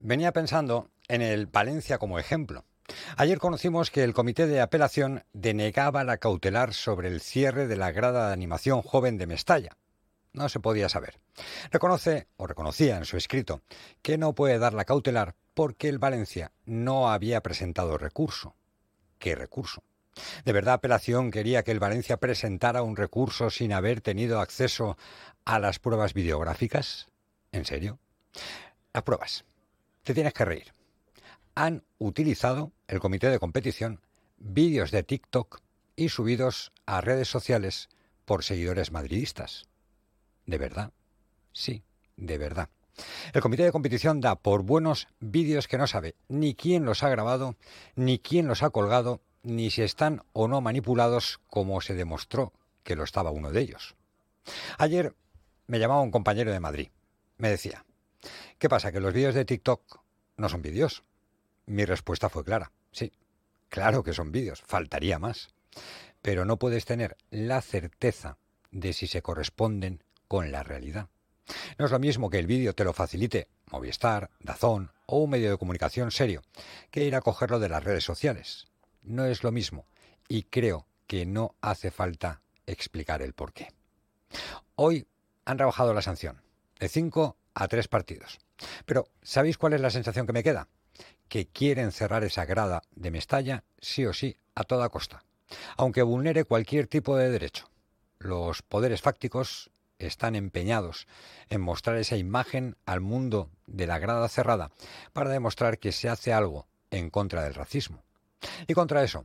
Venía pensando en el Valencia como ejemplo. Ayer conocimos que el Comité de Apelación denegaba la cautelar sobre el cierre de la grada de animación joven de Mestalla. No se podía saber. Reconoce, o reconocía en su escrito, que no puede dar la cautelar porque el Valencia no había presentado recurso. ¿Qué recurso? ¿De verdad Apelación quería que el Valencia presentara un recurso sin haber tenido acceso a las pruebas videográficas? ¿En serio? Las pruebas. Te tienes que reír. Han utilizado el comité de competición vídeos de TikTok y subidos a redes sociales por seguidores madridistas. ¿De verdad? Sí, de verdad. El comité de competición da por buenos vídeos que no sabe ni quién los ha grabado, ni quién los ha colgado, ni si están o no manipulados, como se demostró que lo estaba uno de ellos. Ayer me llamaba un compañero de Madrid. Me decía, ¿qué pasa? ¿Que los vídeos de TikTok no son vídeos? Mi respuesta fue clara. Sí, claro que son vídeos, faltaría más. Pero no puedes tener la certeza de si se corresponden con la realidad. No es lo mismo que el vídeo te lo facilite Movistar, DAZN o un medio de comunicación serio, que ir a cogerlo de las redes sociales. No es lo mismo y creo que no hace falta explicar el porqué. Hoy han rebajado la sanción de 5 a 3 partidos. Pero ¿sabéis cuál es la sensación que me queda? Que quieren cerrar esa grada de Mestalla sí o sí a toda costa, aunque vulnere cualquier tipo de derecho. Los poderes fácticos están empeñados en mostrar esa imagen al mundo de la grada cerrada para demostrar que se hace algo en contra del racismo. Y contra eso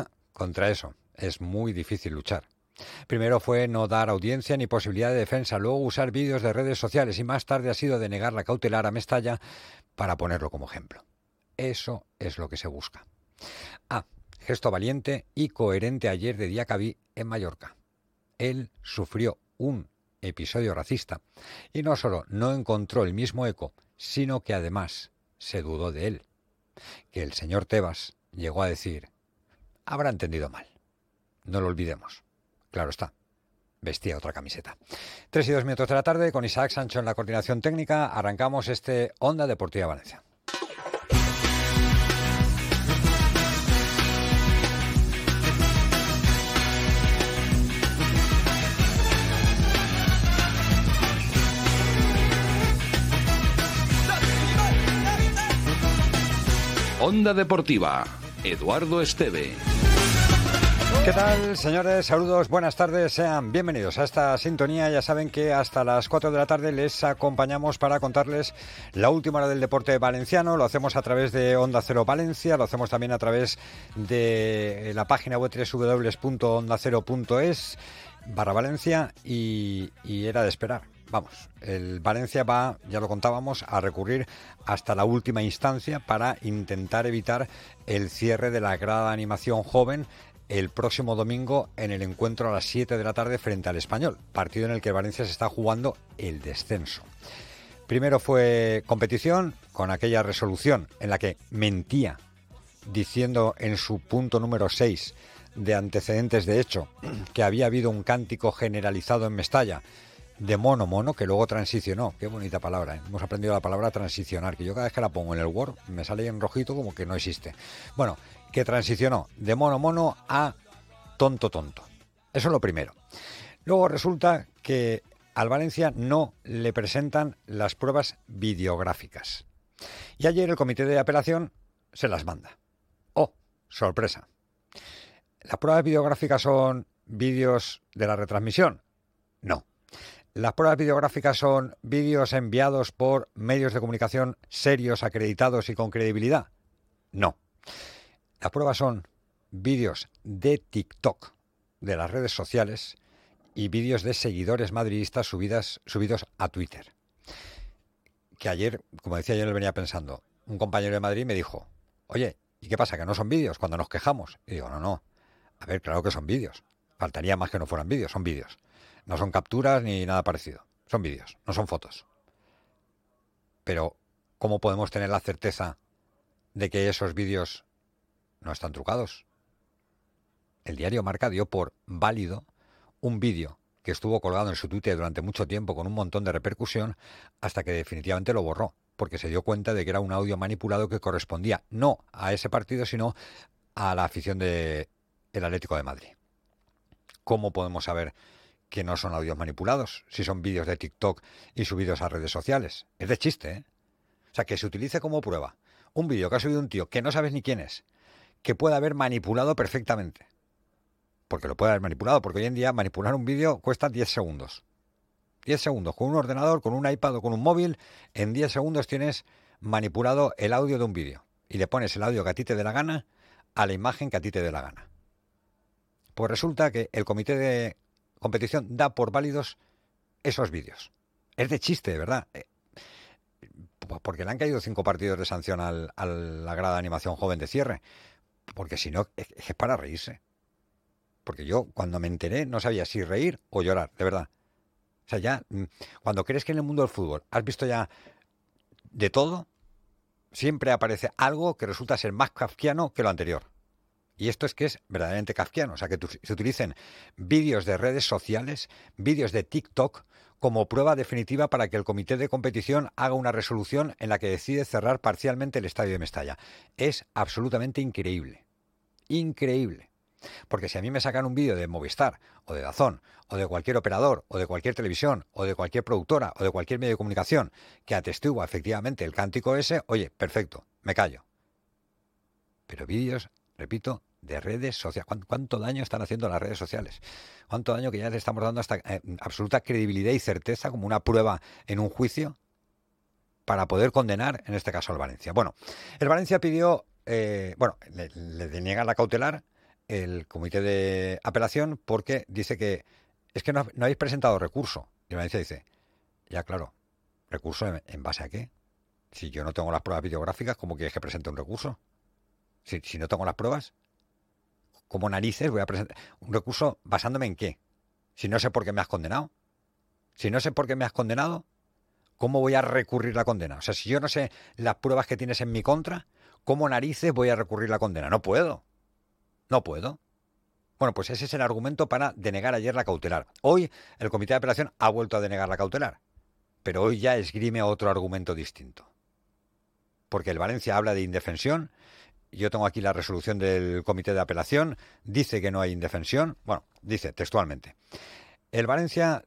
es muy difícil luchar. Primero fue no dar audiencia ni posibilidad de defensa, luego usar vídeos de redes sociales y más tarde ha sido denegar la cautelar a Mestalla para ponerlo como ejemplo. Eso es lo que se busca. Gesto valiente y coherente ayer de Diacabí en Mallorca. Él sufrió un episodio racista y no solo no encontró el mismo eco, sino que además se dudó de él. Que el señor Tebas llegó a decir, habrá entendido mal. No lo olvidemos. Claro está, vestía otra camiseta. 3:02 de la tarde, con Isaac Sancho en la coordinación técnica, arrancamos este Onda Deportiva Valencia. Onda Deportiva, Eduardo Esteve. ¿Qué tal, señores? Saludos, buenas tardes, sean bienvenidos a esta sintonía. Ya saben que hasta las 4 de la tarde les acompañamos para contarles la última hora del deporte valenciano. Lo hacemos a través de Onda Cero Valencia, lo hacemos también a través de la página web www.ondacero.es/Valencia y era de esperar. Vamos, el Valencia va, ya lo contábamos, a recurrir hasta la última instancia para intentar evitar el cierre de la grada de animación joven el próximo domingo en el encuentro a las 7 de la tarde frente al Español, partido en el que Valencia se está jugando el descenso. Primero fue competición con aquella resolución en la que mentía, diciendo en su punto número 6 de antecedentes de hecho que había habido un cántico generalizado en Mestalla de mono, que luego transicionó. Qué bonita palabra, ¿eh? Hemos aprendido la palabra transicionar, que yo cada vez que la pongo en el Word me sale en rojito como que no existe. Bueno, que transicionó de mono a tonto. Eso es lo primero. Luego resulta que al Valencia no le presentan las pruebas videográficas. Y ayer el comité de apelación se las manda. ¡Oh, sorpresa! ¿Las pruebas videográficas son vídeos de la retransmisión? No. ¿Las pruebas videográficas son vídeos enviados por medios de comunicación serios, acreditados y con credibilidad? No. Las pruebas son vídeos de TikTok, de las redes sociales, y vídeos de seguidores madridistas subidos a Twitter. Que ayer, como decía yo, le venía pensando, un compañero de Madrid me dijo, oye, ¿y qué pasa, que no son vídeos cuando nos quejamos? Y digo, no, a ver, claro que son vídeos. Faltaría más que no fueran vídeos, son vídeos. No son capturas ni nada parecido, son vídeos, no son fotos. Pero, ¿cómo podemos tener la certeza de que esos vídeos no están trucados? El diario Marca dio por válido un vídeo que estuvo colgado en su Twitter durante mucho tiempo con un montón de repercusión hasta que definitivamente lo borró. porque se dio cuenta de que era un audio manipulado que correspondía no a ese partido, sino a la afición del Atlético de Madrid. ¿Cómo podemos saber que no son audios manipulados si son vídeos de TikTok y subidos a redes sociales? Es de chiste, ¿eh? O sea, que se utilice como prueba un vídeo que ha subido un tío que no sabes ni quién es, que puede haber manipulado perfectamente. Porque lo puede haber manipulado, porque hoy en día manipular un vídeo cuesta 10 segundos. 10 segundos, con un ordenador, con un iPad o con un móvil, en 10 segundos tienes manipulado el audio de un vídeo. Y le pones el audio que a ti te dé la gana a la imagen que a ti te dé la gana. Pues resulta que el comité de competición da por válidos esos vídeos. Es de chiste, de verdad. Porque le han caído 5 partidos de sanción a la grada de animación joven de cierre. Porque si no, es para reírse. Porque yo, cuando me enteré, no sabía si reír o llorar, de verdad. O sea, ya, cuando crees que en el mundo del fútbol has visto ya de todo, siempre aparece algo que resulta ser más kafkiano que lo anterior. Y esto es que es verdaderamente kafkiano. O sea, que se utilicen vídeos de redes sociales, vídeos de TikTok, como prueba definitiva para que el comité de competición haga una resolución en la que decide cerrar parcialmente el estadio de Mestalla. Es absolutamente increíble. Increíble. Porque si a mí me sacan un vídeo de Movistar, o de DAZN, o de cualquier operador, o de cualquier televisión, o de cualquier productora, o de cualquier medio de comunicación que atestigua efectivamente el cántico ese, oye, perfecto, me callo. Pero vídeos, repito, de redes sociales. ¿Cuánto daño están haciendo las redes sociales? ¿Cuánto daño que ya les estamos dando hasta absoluta credibilidad y certeza como una prueba en un juicio para poder condenar, en este caso, al Valencia? Bueno, el Valencia pidió, le deniegan la cautelar el comité de apelación porque dice que es que no habéis presentado recurso. Y el Valencia dice, ya claro, ¿recurso en base a qué? Si yo no tengo las pruebas videográficas, ¿cómo quieres que presente un recurso? Si no tengo las pruebas, ¿cómo narices voy a presentar un recurso basándome en qué? Si no sé por qué me has condenado. Si no sé por qué me has condenado, ¿cómo voy a recurrir la condena? O sea, si yo no sé las pruebas que tienes en mi contra, ¿cómo narices voy a recurrir la condena? No puedo. No puedo. Bueno, pues ese es el argumento para denegar ayer la cautelar. Hoy el comité de apelación ha vuelto a denegar la cautelar, pero hoy ya esgrime otro argumento distinto. Porque el Valencia habla de indefensión. Yo tengo aquí la resolución del comité de apelación. Dice que no hay indefensión. Bueno, dice textualmente. El Valencia,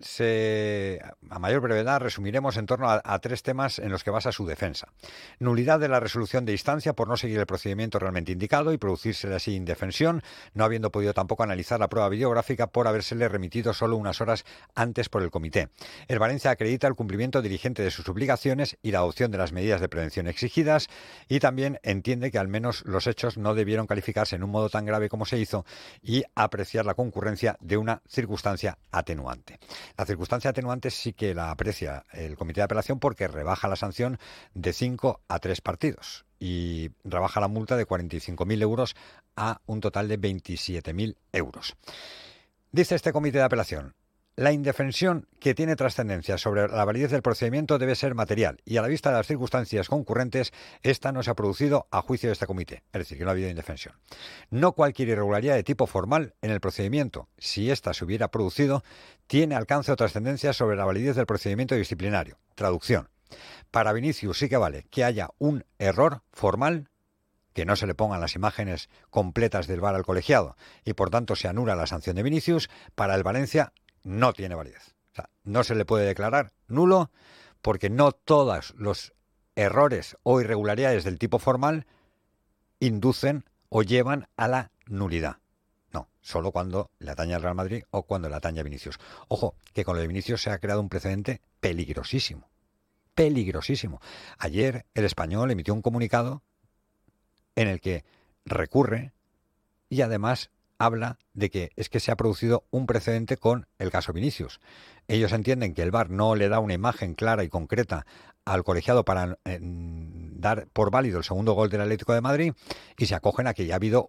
a mayor brevedad, resumiremos en torno a 3 temas en los que basa su defensa. Nulidad de la resolución de instancia por no seguir el procedimiento realmente indicado y producirse así indefensión, no habiendo podido tampoco analizar la prueba videográfica por habérsele remitido solo unas horas antes por el comité. El Valencia acredita el cumplimiento diligente de sus obligaciones y la adopción de las medidas de prevención exigidas, y también entiende que al menos los hechos no debieron calificarse en un modo tan grave como se hizo y apreciar la concurrencia de una circunstancia atenuante. La circunstancia atenuante sí que la aprecia el comité de apelación porque rebaja la sanción de 5 a 3 partidos y rebaja la multa de 45.000 euros a un total de 27.000 euros. Dice este comité de apelación: la indefensión que tiene trascendencia sobre la validez del procedimiento debe ser material y a la vista de las circunstancias concurrentes, esta no se ha producido a juicio de este comité, es decir, que no ha habido indefensión. No cualquier irregularidad de tipo formal en el procedimiento, si ésta se hubiera producido, tiene alcance o trascendencia sobre la validez del procedimiento disciplinario. Traducción: para Vinicius sí que vale que haya un error formal, que no se le pongan las imágenes completas del VAR al colegiado y por tanto se anula la sanción de Vinicius. Para el Valencia no tiene validez. O sea, no se le puede declarar nulo porque no todos los errores o irregularidades del tipo formal inducen o llevan a la nulidad. No, solo cuando le atañe al Real Madrid o cuando le atañe a Vinicius. Ojo, que con lo de Vinicius se ha creado un precedente peligrosísimo. Peligrosísimo. Ayer el Español emitió un comunicado en el que recurre y además habla de que es que se ha producido un precedente con el caso Vinicius. Ellos entienden que el VAR no le da una imagen clara y concreta al colegiado para dar por válido el segundo gol del Atlético de Madrid y se acogen a que ya ha habido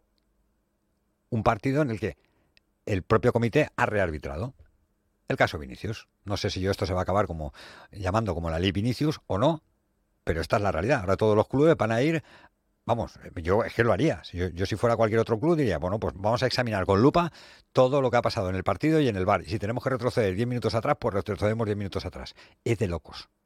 un partido en el que el propio comité ha rearbitrado el caso Vinicius. No sé si esto se va a acabar llamando como la ley Vinicius o no, pero esta es la realidad. Ahora todos los clubes van a ir. Vamos, yo es que lo haría. Yo si fuera cualquier otro club diría, bueno, pues vamos a examinar con lupa todo lo que ha pasado en el partido y en el VAR. Y si tenemos que retroceder 10 minutos atrás, pues retrocedemos 10 minutos atrás. Es de locos.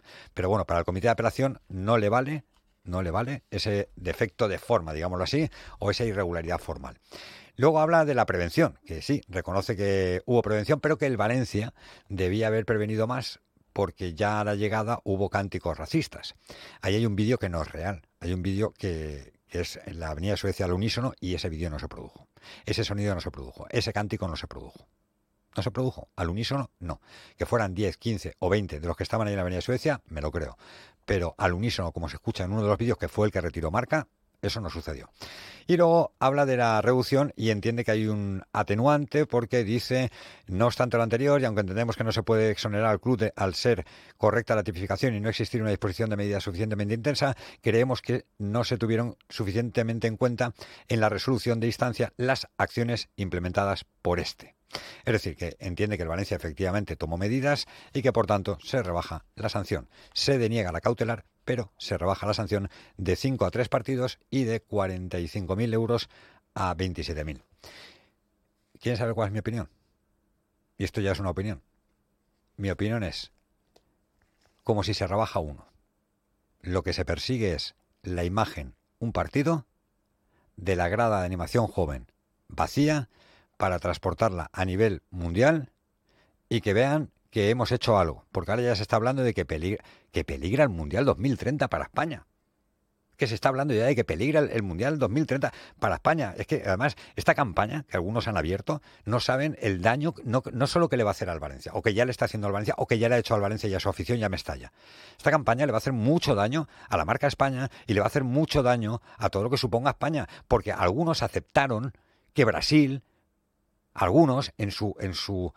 Pero bueno, para el comité de apelación no le vale ese defecto de forma, digámoslo así, o esa irregularidad formal. Luego habla de la prevención, que sí, reconoce que hubo prevención, pero que el Valencia debía haber prevenido más porque ya a la llegada hubo cánticos racistas. Ahí hay un vídeo que no es real, hay un vídeo que es en la Avenida Suecia al unísono y ese vídeo no se produjo. Ese sonido no se produjo, ese cántico no se produjo. No se produjo, al unísono no. Que fueran 10, 15 o 20 de los que estaban ahí en la Avenida Suecia, me lo creo. Pero al unísono, como se escucha en uno de los vídeos, que fue el que retiró Marca, eso no sucedió. Y luego habla de la reducción y entiende que hay un atenuante porque dice, no obstante lo anterior, y aunque entendemos que no se puede exonerar al club al ser correcta la tipificación y no existir una disposición de medida suficientemente intensa, creemos que no se tuvieron suficientemente en cuenta en la resolución de instancia las acciones implementadas por este. Es decir, que entiende que el Valencia efectivamente tomó medidas y que por tanto se rebaja la sanción. Se deniega la cautelar, pero se rebaja la sanción de 5 a 3 partidos y de 45.000 euros a 27.000. ¿Quieren saber cuál es mi opinión? Y esto ya es una opinión. Mi opinión es como si se rebaja uno. Lo que se persigue es la imagen, un partido, de la grada de animación joven vacía, para transportarla a nivel mundial y que vean que hemos hecho algo. Porque ahora ya se está hablando de que peligra el Mundial 2030 para España. Que se está hablando ya de que peligra el Mundial 2030 para España. Es que además esta campaña que algunos han abierto no saben el daño, no solo que le va a hacer al Valencia, o que ya le está haciendo al Valencia, o que ya le ha hecho al Valencia y a su afición ya me estalla. Esta campaña le va a hacer mucho daño a la marca España y le va a hacer mucho daño a todo lo que suponga España. Porque algunos aceptaron que Brasil... Algunos, en su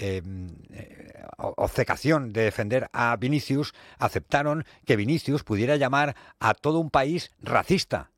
obcecación de defender a Vinicius, aceptaron que Vinicius pudiera llamar a todo un país racista.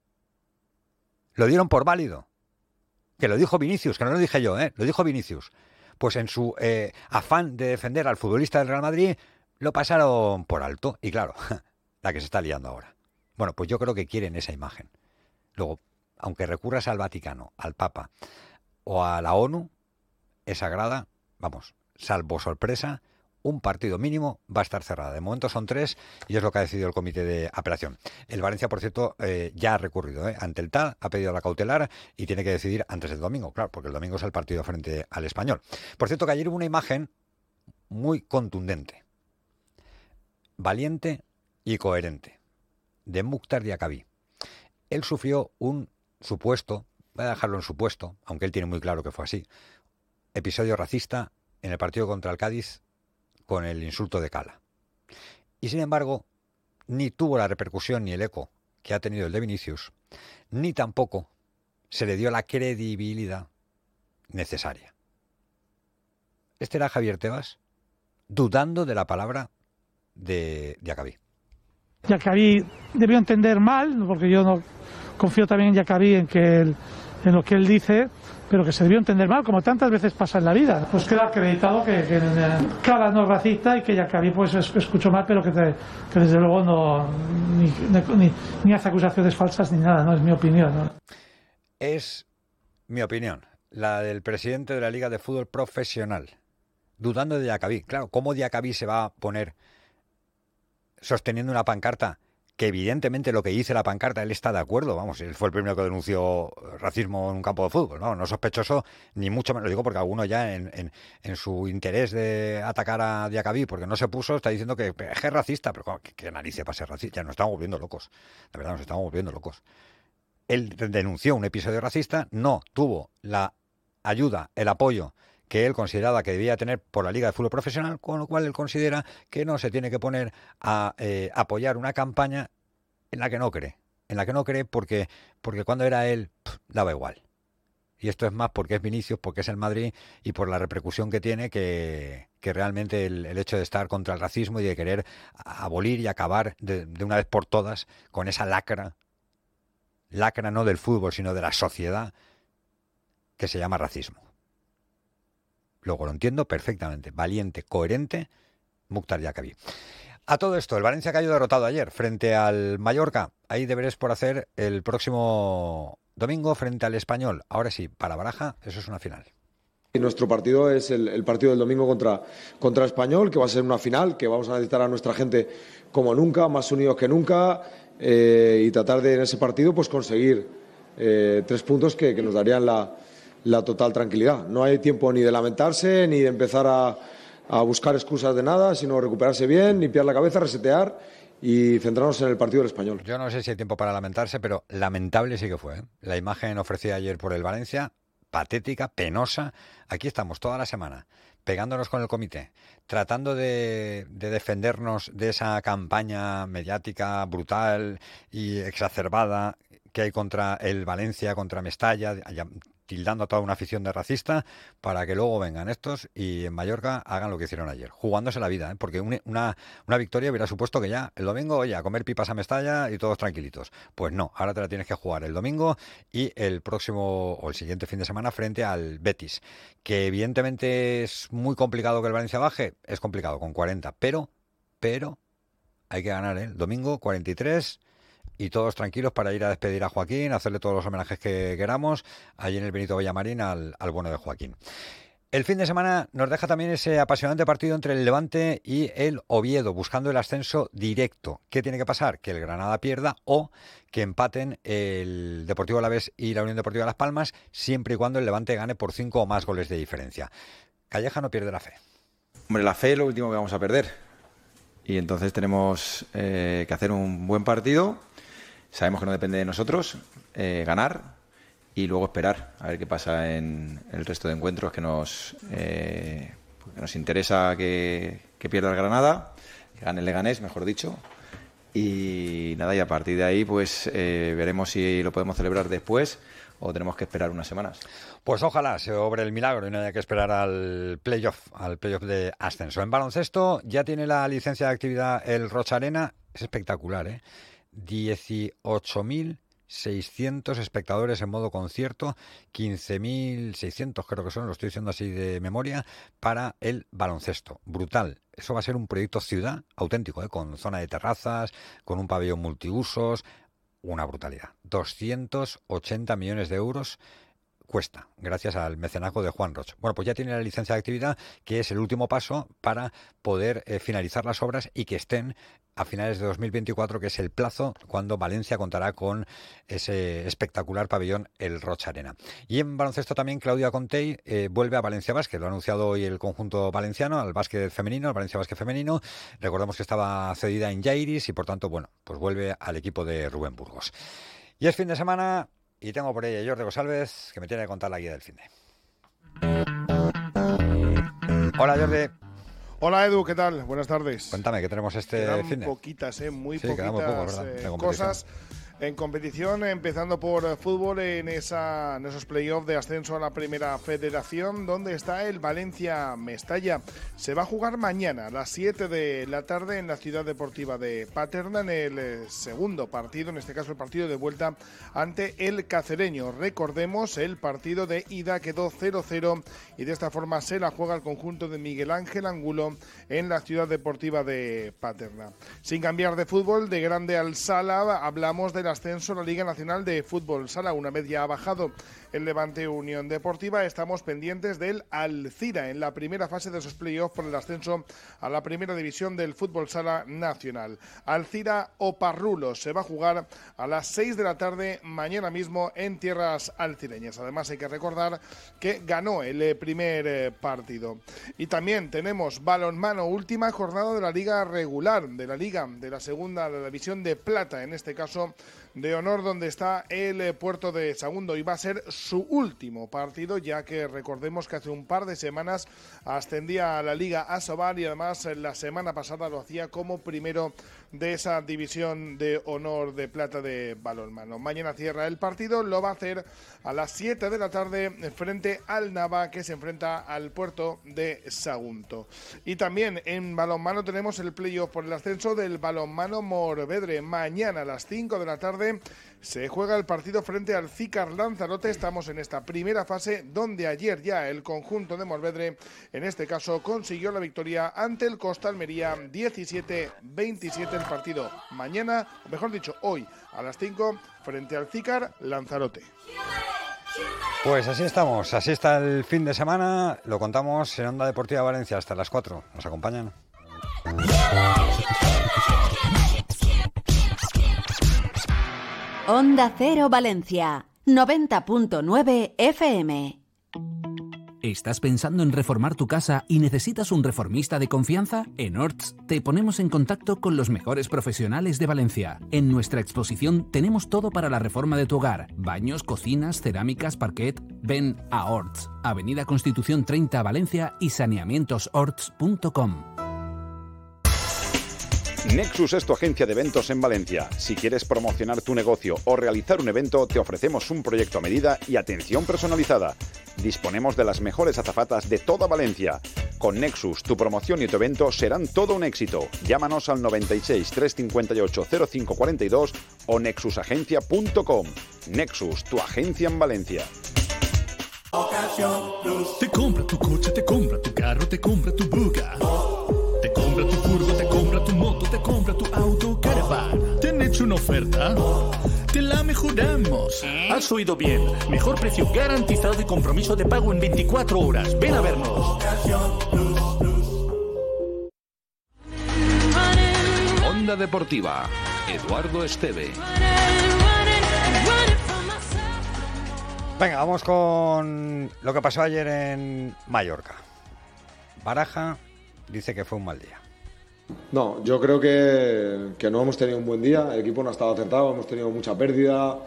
Lo dieron por válido. Que lo dijo Vinicius, que no lo dije yo, lo dijo Vinicius. Pues en su afán de defender al futbolista del Real Madrid, lo pasaron por alto. Y claro, la que se está liando ahora. Bueno, pues yo creo que quieren esa imagen. Luego, aunque recurras al Vaticano, al Papa o a la ONU, esa grada, vamos, salvo sorpresa, un partido mínimo va a estar cerrada. De momento son 3 y es lo que ha decidido el comité de apelación. El Valencia, por cierto, ya ha recurrido ante el TAD, ha pedido la cautelar y tiene que decidir antes del domingo, claro, porque el domingo es el partido frente al Español. Por cierto, que ayer hubo una imagen muy contundente, valiente y coherente, de Mukhtar Diakhaby. Él sufrió un supuesto, voy a dejarlo en supuesto, aunque él tiene muy claro que fue así, episodio racista en el partido contra el Cádiz con el insulto de Cala. Y sin embargo, ni tuvo la repercusión ni el eco que ha tenido el de Vinicius, ni tampoco se le dio la credibilidad necesaria. Este era Javier Tebas dudando de la palabra de Diakhaby. Diakhaby debió entender mal, porque yo no confío también en Diakhaby en lo que él dice, pero que se debió entender mal, como tantas veces pasa en la vida. Pues queda acreditado que Cala no es racista y que Diakhaby pues escuchó mal, pero que desde luego no ni hace acusaciones falsas ni nada, no es mi opinión, ¿no? Es mi opinión, la del presidente de la Liga de Fútbol Profesional, dudando de Diakhaby. Claro, ¿cómo Diakhaby se va a poner sosteniendo una pancarta que evidentemente lo que dice la pancarta él está de acuerdo? Vamos, él fue el primero que denunció racismo en un campo de fútbol, no sospechoso, ni mucho menos. Lo digo porque alguno ya en su interés de atacar a Diakhaby, porque no se puso, está diciendo que es racista, pero ¿qué narices para ser racista? Ya nos estamos volviendo locos, la verdad nos estamos volviendo locos. Él denunció un episodio racista, no tuvo la ayuda, el apoyo que él consideraba que debía tener por la Liga de Fútbol Profesional, con lo cual él considera que no se tiene que poner a apoyar una campaña en la que no cree, porque cuando era él, daba igual. Y esto es más porque es Vinicius, porque es el Madrid y por la repercusión que tiene, que realmente el hecho de estar contra el racismo y de querer abolir y acabar de una vez por todas con esa lacra no del fútbol, sino de la sociedad, que se llama racismo. Luego lo entiendo perfectamente. Valiente, coherente, Mukhtar Diakhaby. A todo esto, el Valencia cayó derrotado ayer frente al Mallorca. Hay deberes por hacer el próximo domingo frente al Español. Ahora sí, para Baraja, eso es una final. Y nuestro partido es el partido del domingo contra Español, que va a ser una final, que vamos a necesitar a nuestra gente como nunca, más unidos que nunca, y tratar de en ese partido pues conseguir 3 puntos que nos darían la total tranquilidad. No hay tiempo ni de lamentarse, ni de empezar a buscar excusas de nada, sino recuperarse bien, limpiar la cabeza, resetear y centrarnos en el partido del Español. Yo no sé si hay tiempo para lamentarse, pero lamentable sí que fue, ¿eh? La imagen ofrecida ayer por el Valencia, patética, penosa. Aquí estamos toda la semana pegándonos con el comité, tratando de defendernos de esa campaña mediática brutal y exacerbada que hay contra el Valencia, contra Mestalla, tildando a toda una afición de racista, para que luego vengan estos y en Mallorca hagan lo que hicieron ayer, jugándose la vida, ¿eh? Porque una victoria hubiera supuesto que ya el domingo, oye, a comer pipas a Mestalla y todos tranquilitos. Pues no, ahora te la tienes que jugar el domingo y el próximo o el siguiente fin de semana frente al Betis, que evidentemente es muy complicado que el Valencia baje, es complicado con 40, pero hay que ganar, ¿eh? El domingo 43 y todos tranquilos para ir a despedir a Joaquín, hacerle todos los homenajes que queramos allí en el Benito Villamarín al bueno de Joaquín. El fin de semana nos deja también ese apasionante partido entre el Levante y el Oviedo, buscando el ascenso directo. ¿Qué tiene que pasar? Que el Granada pierda o que empaten el Deportivo Alavés y la Unión Deportiva Las Palmas, siempre y cuando el Levante gane por 5 o más goles de diferencia. Calleja no pierde la fe. Hombre, la fe es lo último que vamos a perder. Y entonces tenemos que hacer un buen partido. Sabemos que no depende de nosotros, ganar y luego esperar a ver qué pasa en el resto de encuentros que nos interesa que pierda el Granada, que gane el Leganés, mejor dicho. Y nada, y a partir de ahí pues veremos si lo podemos celebrar después o tenemos que esperar unas semanas. Pues ojalá se obre el milagro y no haya que esperar al playoff de ascenso. En baloncesto ya tiene la licencia de actividad el Rocha Arena, es espectacular, ¿eh? 18.600 espectadores en modo concierto, 15.600 creo que son, lo estoy diciendo así de memoria, para el baloncesto. Brutal. Eso va a ser un proyecto ciudad auténtico, con zona de terrazas, con un pabellón multiusos, una brutalidad. 280 millones de euros cuesta, gracias al mecenazgo de Juan Roch. Bueno, pues ya tiene la licencia de actividad, que es el último paso para poder finalizar las obras y que estén a finales de 2024, que es el plazo cuando Valencia contará con ese espectacular pabellón, el Rocha Arena. Y en baloncesto también Claudia Contey vuelve a Valencia Básquet, lo ha anunciado hoy el conjunto valenciano, al básquet femenino, al Valencia Básquet femenino. Recordemos que estaba cedida en Jairis y por tanto, bueno, pues vuelve al equipo de Rubén Burgos. Y es fin de semana y tengo por ahí a Jordi González, que me tiene que contar la guía del finde. Hola, Jordi. Hola, Edu, ¿qué tal? Buenas tardes. Cuéntame, ¿qué tenemos este finde? Poquitas, muy sí, poquitas cosas en competición, empezando por fútbol en esos playoffs de ascenso a la Primera Federación, donde está el Valencia Mestalla. Se va a jugar mañana a las 7 de la tarde en la Ciudad Deportiva de Paterna, en el segundo partido, en este caso el partido de vuelta ante el Cacereño. Recordemos, el partido de ida quedó 0-0 y de esta forma se la juega el conjunto de Miguel Ángel Angulo en la Ciudad Deportiva de Paterna. Sin cambiar de fútbol, de Grande al Sala, hablamos del ascenso a la Liga Nacional de Fútbol Sala. Una vez ya ha bajado el Levante Unión Deportiva, estamos pendientes del Alcira en la primera fase de esos playoffs por el ascenso a la primera división del Fútbol Sala Nacional. Alcira Oparrulo se va a jugar a las 6 de la tarde mañana mismo en tierras alcireñas. Además hay que recordar que ganó el primer partido. Y también tenemos balonmano, última jornada de la liga regular, de la segunda de la división de plata, en este caso de honor, donde está el Puerto de Sagunto, y va a ser su último partido, ya que recordemos que hace un par de semanas ascendía a la Liga Asobal y además la semana pasada lo hacía como primero de esa división de honor de plata de balonmano. Mañana cierra el partido, lo va a hacer a las 7 de la tarde frente al Nava, que se enfrenta al Puerto de Sagunto. Y también en balonmano tenemos el playoff por el ascenso del balonmano Morvedre. Mañana a las 5 de la tarde se juega el partido frente al Cícar Lanzarote. Estamos en esta primera fase, donde ayer ya el conjunto de Morvedre, en este caso, consiguió la victoria ante el Costa Almería 17-27. El partido mañana, o mejor dicho, hoy a las 5, frente al Cícar Lanzarote. Pues así estamos, así está el fin de semana, lo contamos en Onda Deportiva Valencia hasta las 4. ¿Nos acompañan? Onda Cero Valencia, 90.9 FM. ¿Estás pensando en reformar tu casa y necesitas un reformista de confianza? En Orts te ponemos en contacto con los mejores profesionales de Valencia. En nuestra exposición tenemos todo para la reforma de tu hogar: baños, cocinas, cerámicas, parquet. Ven a Orts, Avenida Constitución 30 Valencia y saneamientosorts.com. Nexus es tu agencia de eventos en Valencia. Si quieres promocionar tu negocio o realizar un evento, te ofrecemos un proyecto a medida y atención personalizada. Disponemos de las mejores azafatas de toda Valencia. Con Nexus, tu promoción y tu evento serán todo un éxito. Llámanos al 96 358 0542 o nexusagencia.com. Nexus, tu agencia en Valencia. Te compra tu coche, te compra tu carro, te compra tu buga. Te compra tu furgo, te compra tu moto, te compra tu auto, caravan. ¿Te han hecho una oferta? Te la mejoramos. Has oído bien. Mejor precio garantizado y compromiso de pago en 24 horas. Ven a vernos. Onda Deportiva, Eduardo Esteve. Venga, vamos con lo que pasó ayer en Mallorca. Baraja dice que fue un mal día. No, yo creo que no hemos tenido un buen día, el equipo no ha estado acertado, hemos tenido mucha pérdida,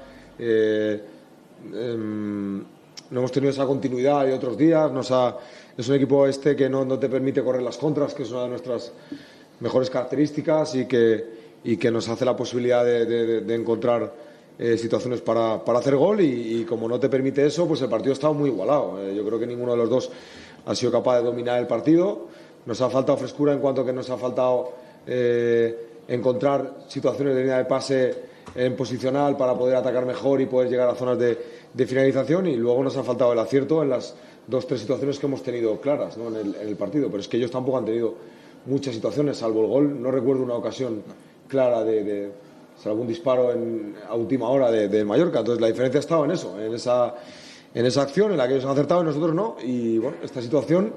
no hemos tenido esa continuidad de otros días, es un equipo que no te permite correr las contras, que es una de nuestras mejores características y que nos hace la posibilidad de encontrar situaciones para hacer gol y como no te permite eso, pues el partido ha estado muy igualado. Yo creo que ninguno de los dos ha sido capaz de dominar el partido. Nos ha faltado frescura en cuanto que nos ha faltado encontrar situaciones de línea de pase en posicional para poder atacar mejor y poder llegar a zonas de finalización, y luego nos ha faltado el acierto en las 2-3 situaciones que hemos tenido claras, ¿no? en el partido. Pero es que ellos tampoco han tenido muchas situaciones, salvo el gol. No recuerdo una ocasión clara salvo un disparo a última hora de Mallorca. Entonces la diferencia ha estado en eso, en esa acción en la que ellos han acertado y nosotros no. Y bueno, esta situación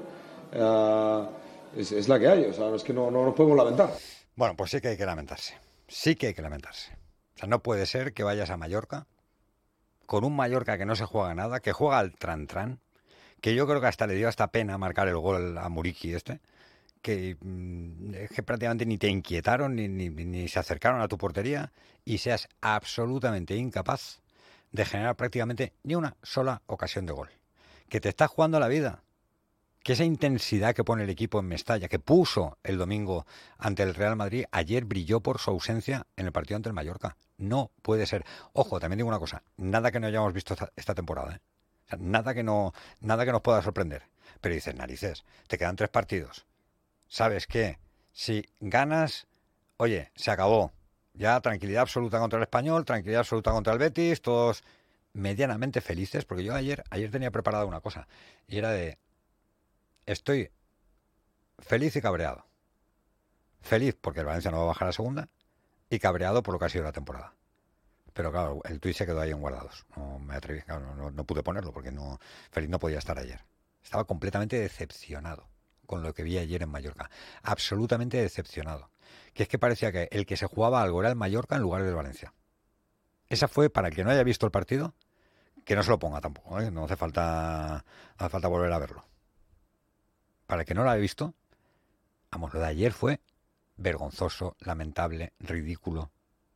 es la que hay, o sea, es que no nos podemos lamentar. Bueno, pues sí que hay que lamentarse. Sí que hay que lamentarse. O sea, no puede ser que vayas a Mallorca con un Mallorca que no se juega nada, que juega al tran-tran, que yo creo que hasta le dio hasta pena marcar el gol a Muriqui que prácticamente ni te inquietaron ni se acercaron a tu portería, y seas absolutamente incapaz de generar prácticamente ni una sola ocasión de gol. Que te estás jugando la vida. Que esa intensidad que pone el equipo en Mestalla, que puso el domingo ante el Real Madrid, ayer brilló por su ausencia en el partido ante el Mallorca. No puede ser. Ojo, también digo una cosa, nada que no hayamos visto esta temporada, ¿eh? O sea, nada que nos pueda sorprender. Pero dices, narices, te quedan 3 partidos. ¿Sabes qué? Si ganas, oye, se acabó. Ya tranquilidad absoluta contra el Español, tranquilidad absoluta contra el Betis, todos medianamente felices, porque yo ayer tenía preparada una cosa, y era estoy feliz y cabreado. Feliz porque el Valencia no va a bajar a segunda, y cabreado por lo que ha sido la temporada. Pero claro, el tuit se quedó ahí en guardados. No me atreví, claro, no pude ponerlo porque feliz no podía estar ayer. Estaba completamente decepcionado con lo que vi ayer en Mallorca. Absolutamente decepcionado. Que es que parecía que el que se jugaba algo era el Mallorca en lugar del Valencia. Esa fue, para el que no haya visto el partido, que no se lo ponga tampoco, ¿eh? No hace falta volver a verlo. Para el que no lo haya visto, vamos, lo de ayer fue vergonzoso, lamentable, ridículo.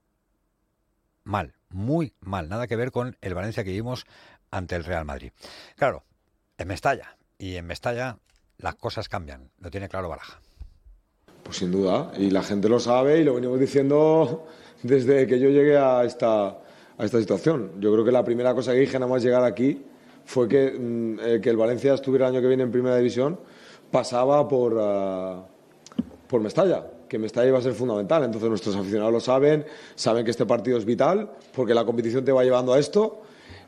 Mal, muy mal. Nada que ver con el Valencia que vimos ante el Real Madrid. Claro, en Mestalla. Y en Mestalla las cosas cambian. Lo tiene claro Baraja. Pues sin duda. Y la gente lo sabe y lo venimos diciendo desde que yo llegué a esta situación. Yo creo que la primera cosa que dije nada más llegar aquí fue que el Valencia estuviera el año que viene en Primera División pasaba por Mestalla, que Mestalla iba a ser fundamental. Entonces nuestros aficionados lo saben que este partido es vital porque la competición te va llevando a esto.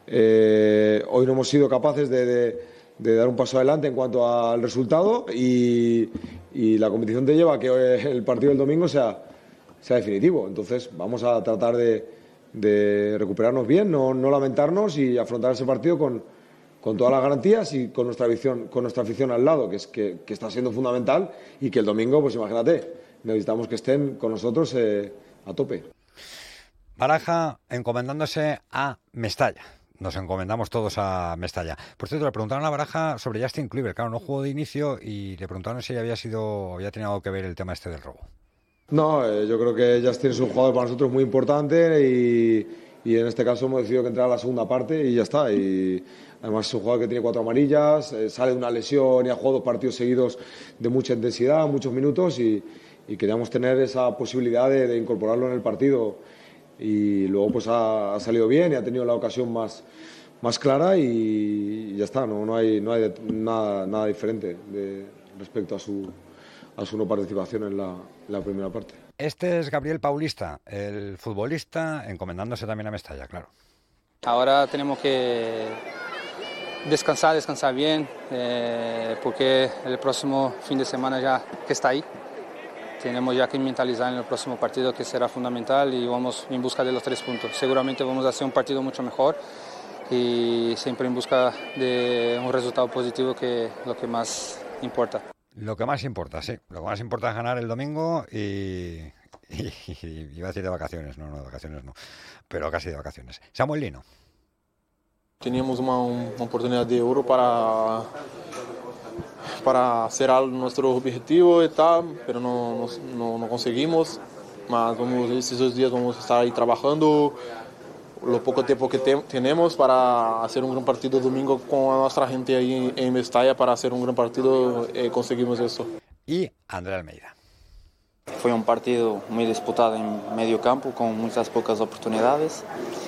Hoy no hemos sido capaces de dar un paso adelante en cuanto al resultado y la competición te lleva a que el partido del domingo sea definitivo. Entonces vamos a tratar de de recuperarnos bien, no lamentarnos y afrontar ese partido con todas las garantías y con nuestra afición al lado, que está siendo fundamental, y que el domingo, pues imagínate, necesitamos que estén con nosotros a tope. Baraja encomendándose a Mestalla. Nos encomendamos todos a Mestalla. Por cierto, le preguntaron a Baraja sobre Justin Kluivert. Claro, no jugó de inicio y le preguntaron si había tenido algo que ver el tema este del robo. No, yo creo que Justin es un jugador para nosotros muy importante y en este caso hemos decidido que entrara a la segunda parte y ya está. Y además es un jugador que tiene 4 amarillas, sale de una lesión y ha jugado 2 partidos seguidos de mucha intensidad, muchos minutos y queríamos tener esa posibilidad de incorporarlo en el partido. Y luego pues ha salido bien y ha tenido la ocasión más clara y ya está, no hay nada diferente respecto a su no participación en la primera parte. Este es Gabriel Paulista, el futbolista, encomendándose también a Mestalla, claro. Ahora tenemos que descansar bien, porque el próximo fin de semana ya que está ahí. Tenemos ya que mentalizar en el próximo partido, que será fundamental, y vamos en busca de los 3 puntos. Seguramente vamos a hacer un partido mucho mejor y siempre en busca de un resultado positivo, que es lo que más importa. Lo que más importa, sí. Lo que más importa es ganar el domingo y iba a decir de vacaciones. No, de vacaciones no. Pero casi de vacaciones. Samuel Lino. Teníamos una oportunidad de oro para hacer nuestro objetivo y tal, pero no conseguimos. Mas estos 2 días vamos a estar ahí trabajando lo poco tiempo que tenemos para hacer un gran partido domingo con nuestra gente ahí en Mestalla, para hacer un gran partido, conseguimos eso. Y André Almeida. Fue un partido muy disputado en medio campo, con muchas pocas oportunidades.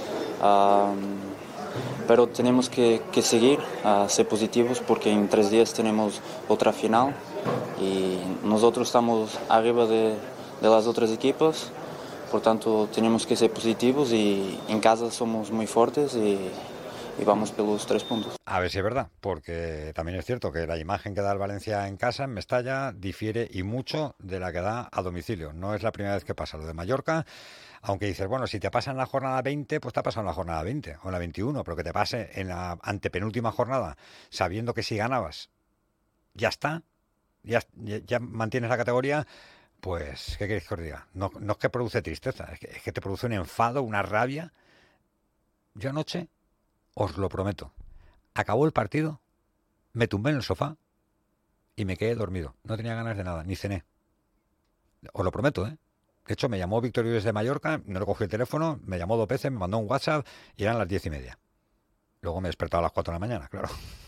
Pero tenemos que seguir, ser positivos, porque en 3 días tenemos otra final y nosotros estamos arriba de las otras equipos. Por tanto, tenemos que ser positivos y en casa somos muy fuertes y vamos por los 3 puntos. A ver si es verdad, porque también es cierto que la imagen que da el Valencia en casa, en Mestalla, difiere y mucho de la que da a domicilio. No es la primera vez que pasa lo de Mallorca, aunque dices, bueno, si te pasa en la jornada 20, pues te ha pasado en la jornada 20 o en la 21, pero que te pase en la antepenúltima jornada, sabiendo que si ganabas, ya está, ya mantienes la categoría. Pues, ¿qué queréis que os diga? No es que produce tristeza, es que te produce un enfado, una rabia. Yo anoche, os lo prometo, acabó el partido, me tumbé en el sofá y me quedé dormido. No tenía ganas de nada, ni cené. Os lo prometo, ¿eh? De hecho, me llamó Víctor Lluís de Mallorca, no le cogí el teléfono, me llamó 2 veces, me mandó un WhatsApp y eran las 10:30. Luego me he despertado a las 4 de la mañana, claro.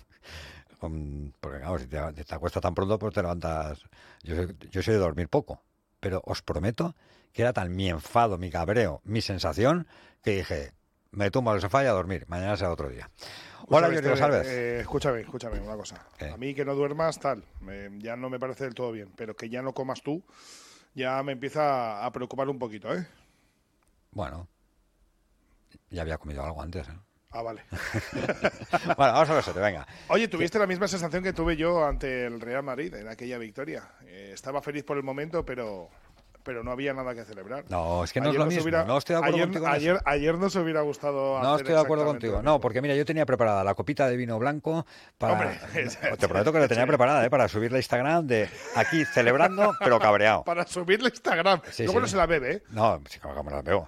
Porque, claro, si te acuestas tan pronto, pues te levantas. Yo soy de dormir poco, pero os prometo que era tal mi enfado, mi cabreo, mi sensación, que dije, me tumbo al sofá y a dormir, mañana será otro día. Hola, Jordi González. Escúchame una cosa. A mí que no duermas, ya no me parece del todo bien, pero que ya no comas tú, ya me empieza a preocupar un poquito, ¿eh? Bueno, ya había comido algo antes, ¿eh? Ah, vale. Bueno, vamos a ver eso, venga. Oye, ¿tuviste la misma sensación que tuve yo ante el Real Madrid en aquella victoria? Estaba feliz por el momento, pero no había nada que celebrar. No, es que no es lo mismo. No estoy de acuerdo contigo. Ayer nos hubiera gustado. No estoy de acuerdo contigo. No, porque mira, yo tenía preparada la copita de vino blanco para. Hombre, te prometo que la tenía preparada, para subirla a Instagram de aquí celebrando, pero cabreado. Para subirla a Instagram. Sí, luego sí. no se la bebe, ¿eh? No, sí, como me la bebo.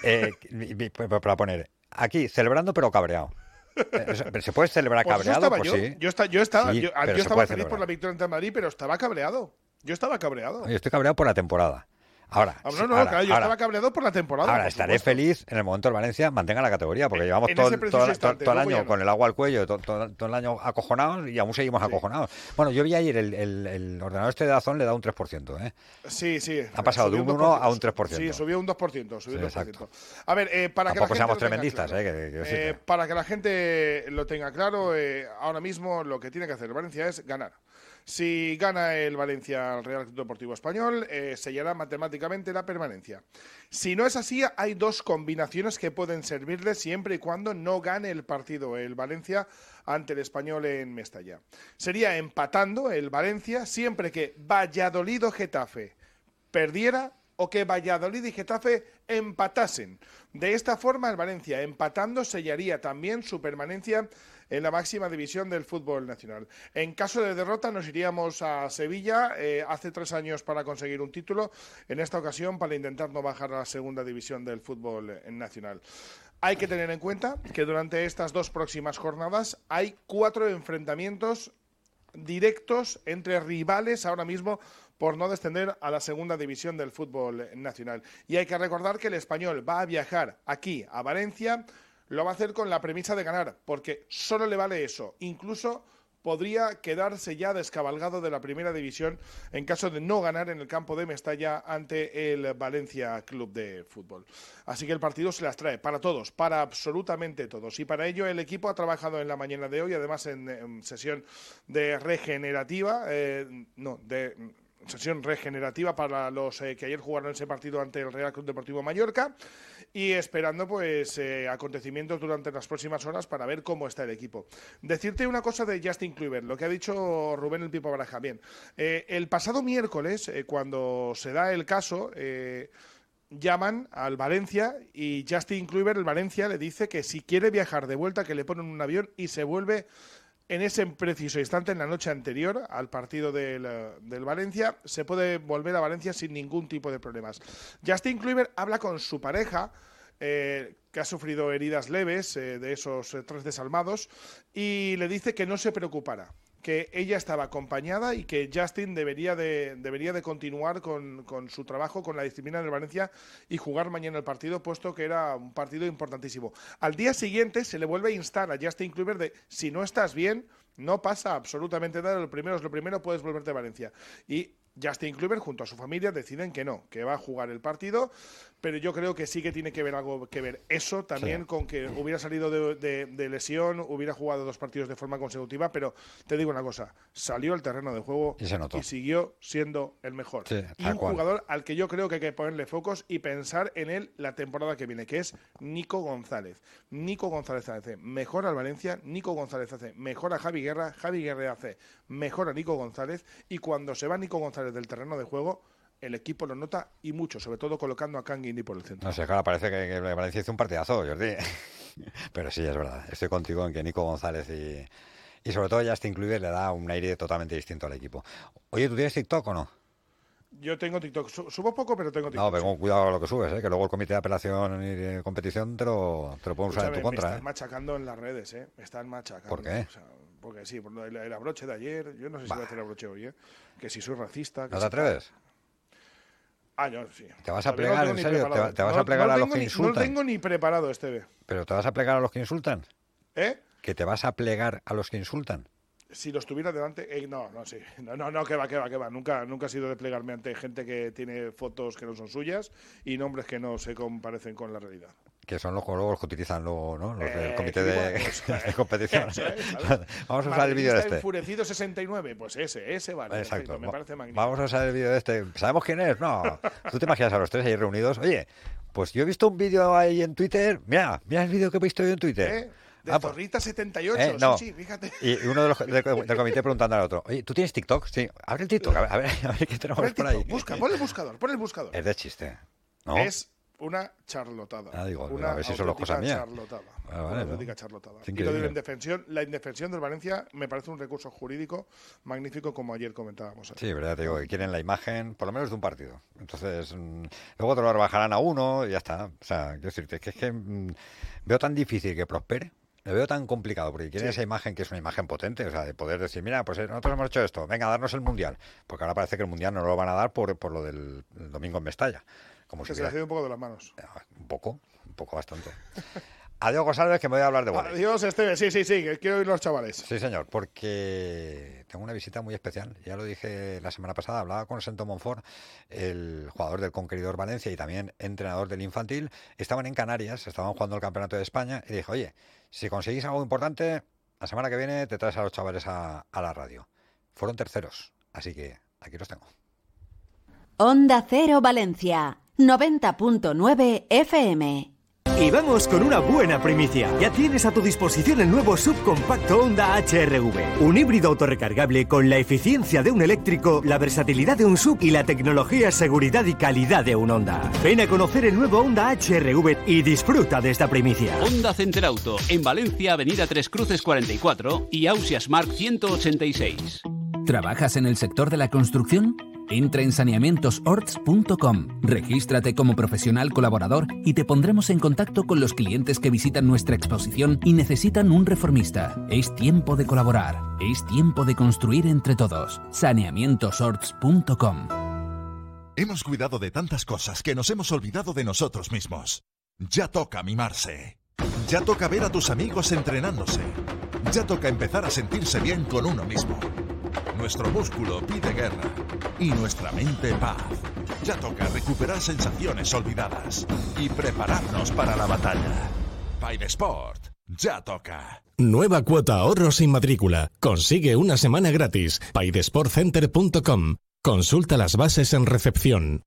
Para poner aquí celebrando, pero cabreado. ¿Se puede celebrar pues cabreado? Pues sí. Yo estaba Sí, feliz celebrar por la victoria ante Madrid, pero estaba cabreado. Yo estaba cabreado. Yo estoy cabreado por la temporada. Ahora, claro, yo estaba cabreado por la temporada. Ahora estaré feliz en el momento del Valencia mantenga la categoría, porque llevamos todo el año con el agua al cuello, todo el año acojonados y aún seguimos acojonados. Bueno, yo vi ayer el ordenador este de Dazón le da un 3%, ¿eh? Sí. Ha pasado de un 1 a un 3%. Sí, subió un 2%. Sí, exacto. A ver, para tampoco que la gente seamos tremendistas, claro, para que la gente lo tenga claro, ahora mismo lo que tiene que hacer el Valencia es ganar. Si gana el Valencia al Real Club Deportivo Español, sellará matemáticamente la permanencia. Si no es así, hay 2 combinaciones que pueden servirle siempre y cuando no gane el partido el Valencia ante el Español en Mestalla. Sería empatando el Valencia siempre que Valladolid o Getafe perdiera o que Valladolid y Getafe empatasen. De esta forma, el Valencia, empatando, sellaría también su permanencia en la máxima división del fútbol nacional. En caso de derrota, nos iríamos a Sevilla, hace 3 años para conseguir un título, en esta ocasión para intentar no bajar a la segunda división del fútbol nacional. Hay que tener en cuenta que durante estas 2 próximas jornadas hay 4 enfrentamientos directos entre rivales ahora mismo por no descender a la segunda división del fútbol nacional. Y hay que recordar que el Español va a viajar aquí a Valencia, lo va a hacer con la premisa de ganar, porque solo le vale eso. Incluso podría quedarse ya descabalgado de la primera división en caso de no ganar en el campo de Mestalla ante el Valencia Club de Fútbol. Así que el partido se las trae para todos, para absolutamente todos. Y para ello el equipo ha trabajado en la mañana de hoy, además en sesión de regenerativa, sesión regenerativa para los que ayer jugaron ese partido ante el Real Club Deportivo Mallorca, y esperando pues acontecimientos durante las próximas horas para ver cómo está el equipo. Decirte una cosa de Justin Kluivert, lo que ha dicho Rubén el Pipo Baraja. Bien, el pasado miércoles, cuando se da el caso, llaman al Valencia y Justin Kluivert, el Valencia, le dice que si quiere viajar de vuelta, que le ponen un avión y se vuelve en ese preciso instante, en la noche anterior al partido del Valencia, se puede volver a Valencia sin ningún tipo de problemas. Justin Kluivert habla con su pareja, que ha sufrido heridas leves de esos 3 desalmados, y le dice que no se preocupara, que ella estaba acompañada y que Justin debería de continuar con su trabajo, con la disciplina del Valencia y jugar mañana el partido, puesto que era un partido importantísimo. Al día siguiente se le vuelve a instar a Justin Kluivert de si no estás bien, no pasa absolutamente nada, lo primero es lo primero, puedes volverte a Valencia. Y Justin Kluivert junto a su familia deciden que no, que va a jugar el partido, pero yo creo que sí que tiene que ver algo que ver eso también con que hubiera salido de lesión, hubiera jugado 2 partidos de forma consecutiva, pero te digo una cosa, salió al terreno de juego y siguió siendo el mejor. Sí, y un jugador al que yo creo que hay que ponerle focos y pensar en él la temporada que viene, que es Nico González. Nico González hace mejor al Valencia, Nico González hace mejor a Javi Guerra hace mejor a Nico González, y cuando se va Nico González del terreno de juego, el equipo lo nota y mucho, sobre todo colocando a Kangini por el centro. No sé, claro, parece que Valencia hizo un partidazo, Jordi. Pero sí, es verdad, estoy contigo en que Nico González y sobre todo Justin Kluivert le da un aire totalmente distinto al equipo. Oye, ¿tú tienes TikTok o no? Yo tengo TikTok, subo poco, pero tengo TikTok. No, pero con cuidado con lo que subes, que luego el comité de apelación y de competición te lo pueden usar en tu contra. Me están machacando en las redes, me están machacando. ¿Por qué? O sea, porque sí, por el abroche de ayer, yo no sé si voy a hacer abroche hoy, que si soy racista. ¿No te atreves? Yo sí. ¿Te vas a plegar, en serio? ¿Te vas a plegar a los que insultan? No tengo ni preparado este. ¿Pero te vas a plegar a los que insultan? ¿Que te vas a plegar a los que insultan? Si los tuviera delante, no, que va. Nunca he sido de plegarme ante gente que tiene fotos que no son suyas y nombres que no se comparecen con la realidad. Que son los juegos que utilizan luego, ¿no? Los del comité de competición. Vamos a usar el vídeo de este. Enfurecido 69, pues ese vale. Exacto. Me parece magnífico. Vamos a usar el vídeo de este. ¿Sabemos quién es? No. ¿Tú te imaginas a los 3 ahí reunidos? Oye, pues yo he visto un vídeo ahí en Twitter. Mira el vídeo que he visto yo en Twitter. De Zorrita 78, no. sí, fíjate. Y uno de los del comité preguntando al otro, oye, ¿tú tienes TikTok? Sí, abre el TikTok, a ver qué tenemos por ahí. Pon el buscador. Es de chiste, ¿no? Es una charlotada. Digo, una a ver si son las cosas mías. Una auténtica charlotada. Y lo de la indefensión del Valencia me parece un recurso jurídico magnífico, como ayer comentábamos. Sí, verdad, te digo, que quieren la imagen, por lo menos de un partido. Entonces, luego te lo rebajarán a uno y ya está. O sea, quiero decirte, es que veo tan difícil que prospere. Lo veo tan complicado, porque quieren esa imagen que es una imagen potente, o sea, de poder decir, mira, pues nosotros hemos hecho esto, venga, darnos el Mundial. Porque ahora parece que el Mundial no lo van a dar por lo del domingo en Mestalla. Como se le ha ido un poco de las manos. Un poco bastante. Adiós, González, que me voy a hablar de vóley. Adiós, Esteve, sí, que quiero oír los chavales. Sí, señor, porque tengo una visita muy especial. Ya lo dije la semana pasada, hablaba con Sento Monfort, el jugador del Conqueridor Valencia y también entrenador del infantil. Estaban en Canarias, estaban jugando el Campeonato de España y dije, oye, si conseguís algo importante, la semana que viene te traes a los chavales a la radio. Fueron terceros, así que aquí los tengo. Onda Cero Valencia, 90.9 FM. Y vamos con una buena primicia. Ya tienes a tu disposición el nuevo subcompacto Honda HR-V. Un híbrido autorrecargable con la eficiencia de un eléctrico, la versatilidad de un sub y la tecnología, seguridad y calidad de un Honda. Ven a conocer el nuevo Honda HR-V y disfruta de esta primicia. Honda Center Auto, en Valencia, Avenida Tres Cruces 44 y Ausias Mark 186. ¿Trabajas en el sector de la construcción? Entra en saneamientosorts.com, regístrate como profesional colaborador y te pondremos en contacto con los clientes que visitan nuestra exposición y necesitan un reformista. Es tiempo de colaborar, es tiempo de construir entre todos. saneamientosorts.com. Hemos cuidado de tantas cosas que nos hemos olvidado de nosotros mismos. Ya toca mimarse. Ya toca ver a tus amigos entrenándose. Ya toca empezar a sentirse bien con uno mismo. Nuestro músculo pide guerra y nuestra mente paz. Ya toca recuperar sensaciones olvidadas y prepararnos para la batalla. PaideSport, ya toca. Nueva cuota ahorro sin matrícula. Consigue una semana gratis. PaideSportCenter.com. Consulta las bases en recepción.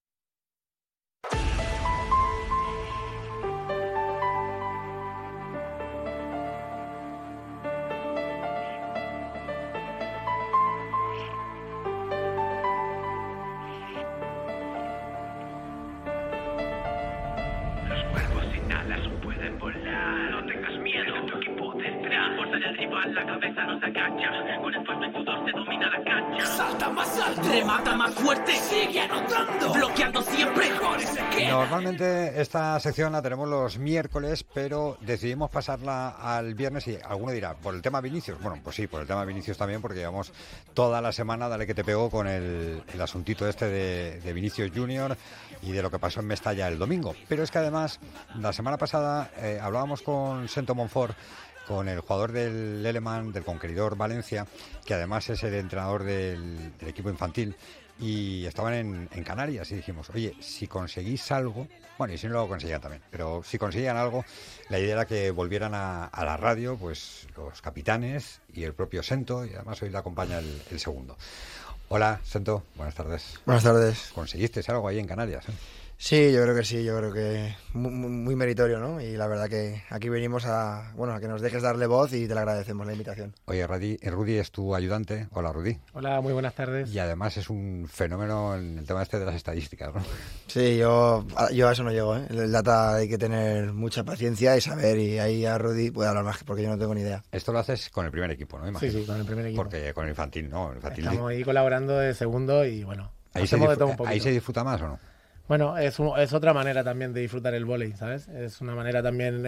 La cabeza no se agacha, con esfuerzo y sudor se domina la cancha. Salta más alto, remata más fuerte, sigue anotando, bloqueando siempre. Normalmente esta sección la tenemos los miércoles, pero decidimos pasarla al viernes y alguno dirá, ¿por el tema Vinicius? Bueno, pues sí, por el tema Vinicius también, porque llevamos toda la semana, dale que te pego, con el asuntito este de Vinicius Junior y de lo que pasó en Mestalla el domingo. Pero es que además, la semana pasada hablábamos con Sento Monfort, con el jugador del Leleman, del Conqueridor Valencia, que además es el entrenador del equipo infantil, y estaban en Canarias y dijimos, oye, si conseguís algo, bueno, y si no lo conseguían también, pero si conseguían algo, la idea era que volvieran a la radio, pues los capitanes y el propio Sento, y además hoy le acompaña el segundo. Hola, Sento, buenas tardes. Buenas tardes. ¿Conseguiste algo ahí en Canarias? Sí, yo creo que muy meritorio, ¿no? Y la verdad que aquí venimos a que nos dejes darle voz y te le agradecemos la invitación. Oye, Rudy es tu ayudante. Hola, Rudy. Hola, muy buenas tardes. Y además es un fenómeno en el tema de las estadísticas, ¿no? Sí, yo a eso no llego, ¿eh? El data hay que tener mucha paciencia y saber, y ahí a Rudy puede hablar más, porque yo no tengo ni idea. Esto lo haces con el primer equipo, ¿no? Imagino. Sí, con el primer equipo. Porque con el infantil, ¿no? Estamos ahí colaborando de segundo y bueno, ahí se disfruta más, ¿o no? Bueno, es otra manera también de disfrutar el vóley, ¿sabes? Es una manera también,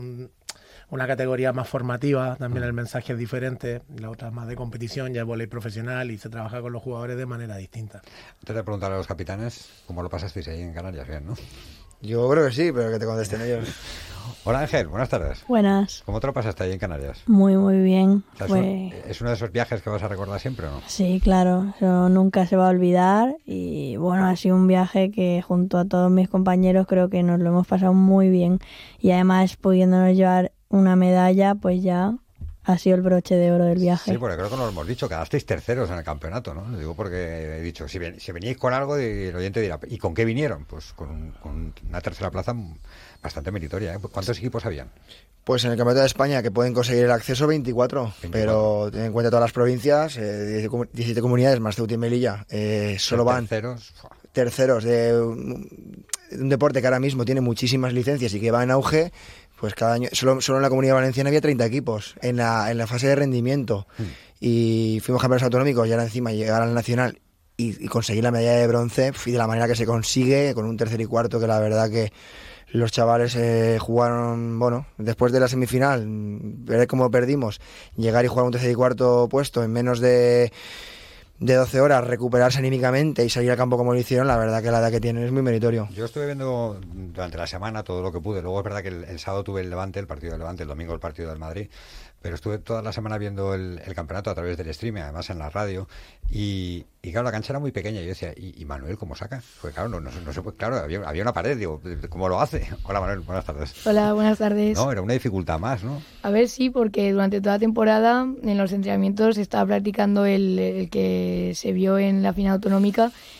una categoría más formativa, también el mensaje es diferente, la otra es más de competición, ya es vóley profesional y se trabaja con los jugadores de manera distinta. Antes de preguntar a los capitanes, ¿cómo lo pasasteis ahí en Canarias? Bien, ¿no? Yo creo que sí, pero que te contesten ellos. Hola Ángel, buenas tardes. Buenas. ¿Cómo te lo pasaste ahí en Canarias? Muy bien. O sea, ¿es uno de esos viajes que vas a recordar siempre o no? Sí, claro, eso nunca se va a olvidar y bueno, ha sido un viaje que junto a todos mis compañeros creo que nos lo hemos pasado muy bien y además pudiéndonos llevar una medalla, pues ya ha sido el broche de oro del viaje. Sí, porque creo que nos lo hemos dicho, quedasteis terceros en el campeonato, ¿no? Lo digo porque he dicho, si veníais con algo, el oyente dirá, ¿y con qué vinieron? Pues con una tercera plaza bastante meritoria, ¿eh? ¿Cuántos equipos habían? Pues en el Campeonato de España, que pueden conseguir el acceso, 24. Pero ten en cuenta todas las provincias, 17 comunidades más Ceuta y Melilla, solo van terceros de un deporte que ahora mismo tiene muchísimas licencias y que va en auge. Pues cada año, solo en la Comunidad Valenciana había 30 equipos en la fase de rendimiento. Y fuimos campeones autonómicos y ahora encima llegar al Nacional y conseguir la medalla de bronce, y de la manera que se consigue, con un tercer y cuarto que la verdad que los chavales jugaron, bueno, después de la semifinal, ver cómo perdimos, llegar y jugar un tercer y cuarto puesto en menos de 12 horas, recuperarse anímicamente y salir al campo como lo hicieron, la verdad que la edad que tienen es muy meritorio. Yo estuve viendo durante la semana todo lo que pude, luego es verdad que el sábado tuve el partido del Levante, el domingo el partido del Madrid, pero estuve toda la semana viendo el campeonato a través del streaming, además en la radio, y claro, la cancha era muy pequeña, y yo decía, ¿y Manuel cómo saca? Pues claro, no se puede, claro, había una pared, digo, ¿cómo lo hace? Hola Manuel, buenas tardes. Hola, buenas tardes. No, era una dificultad más, ¿no? A ver, sí, porque durante toda la temporada en los entrenamientos se estaba practicando el que se vio en la final autonómica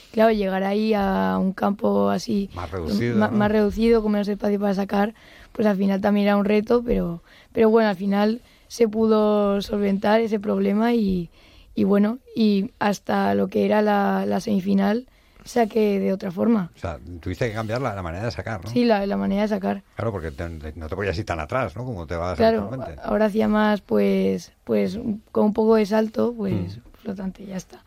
claro, llegar ahí a un campo así más reducido, más reducido, con menos espacio para sacar, pues al final también era un reto, pero bueno, al final se pudo solventar ese problema y bueno, y hasta lo que era la semifinal saqué de otra forma. O sea, tuviste que cambiar la manera de sacar, ¿no? Sí, la manera de sacar. Claro, porque no te podías ir tan atrás, ¿no? Como te vas claro, actualmente. Ahora hacía más, pues con un poco de salto, pues flotante, ya está.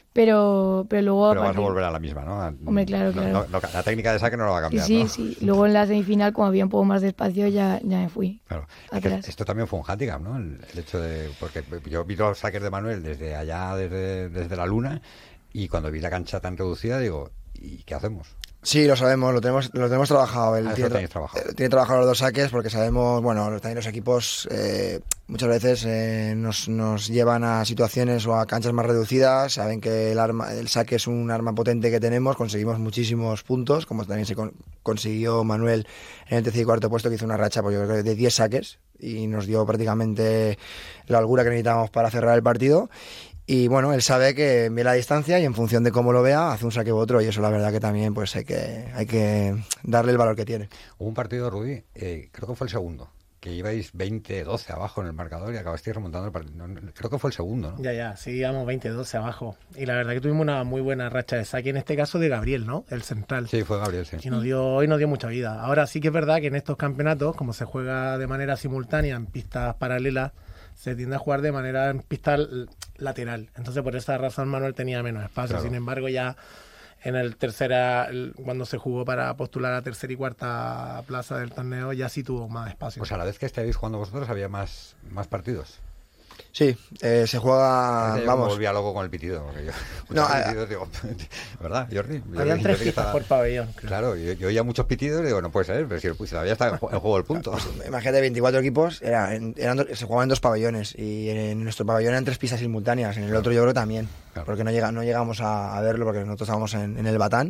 Pero luego... Pero vas a volver a la misma, ¿no? Hombre, claro. La técnica de saque no la va a cambiar, sí, ¿no? Sí. Luego en la semifinal, como había un poco más de espacio, ya me fui. Claro. Atrás. Esto también fue un handicap, ¿no? El hecho de... Porque yo vi los saques de Manuel desde allá, desde la luna, y cuando vi la cancha tan reducida, digo, ¿y qué hacemos? Sí, lo sabemos, lo tenemos trabajado. Tiene trabajado los dos saques porque sabemos, bueno, también los equipos muchas veces nos llevan a situaciones o a canchas más reducidas, saben que el saque es un arma potente que tenemos, conseguimos muchísimos puntos, como también se consiguió Manuel en el tercer y cuarto puesto, que hizo una racha, pues yo creo, de 10 saques y nos dio prácticamente la holgura que necesitábamos para cerrar el partido. Y bueno, él sabe que ve la distancia y en función de cómo lo vea, hace un saque u otro, y eso la verdad que también pues hay que darle el valor que tiene. Hubo un partido, Rudi, creo que fue el segundo, que ibais 20-12 abajo en el marcador y acabasteis remontando el partido. No, creo que fue el segundo, ¿no? Ya, sí, íbamos 20-12 abajo. Y la verdad que tuvimos una muy buena racha de saque, en este caso de Gabriel, ¿no? El central. Sí, fue Gabriel, sí. Y hoy nos dio mucha vida. Ahora sí que es verdad que en estos campeonatos, como se juega de manera simultánea en pistas paralelas, se tiende a jugar de manera en pista lateral. Entonces, por esa razón, Manuel tenía menos espacio. Claro. Sin embargo, ya en el cuando se jugó para postular a tercera y cuarta plaza del torneo, ya sí tuvo más espacio. Pues a la vez que estáis jugando vosotros, había más partidos. Sí, se juega, vamos. Me volvía loco con el pitido. Porque yo, digo, ¿verdad, Jordi? Habían 3 pitas por pabellón. Claro, yo oía muchos pitidos y digo, no puede ser, pero si todavía está en juego el punto. Imagínate, 24 equipos, se jugaban en 2 pabellones y en nuestro pabellón eran 3 pistas simultáneas, en el otro yo creo también, claro. Porque no llegamos a verlo porque nosotros estábamos en el Batán.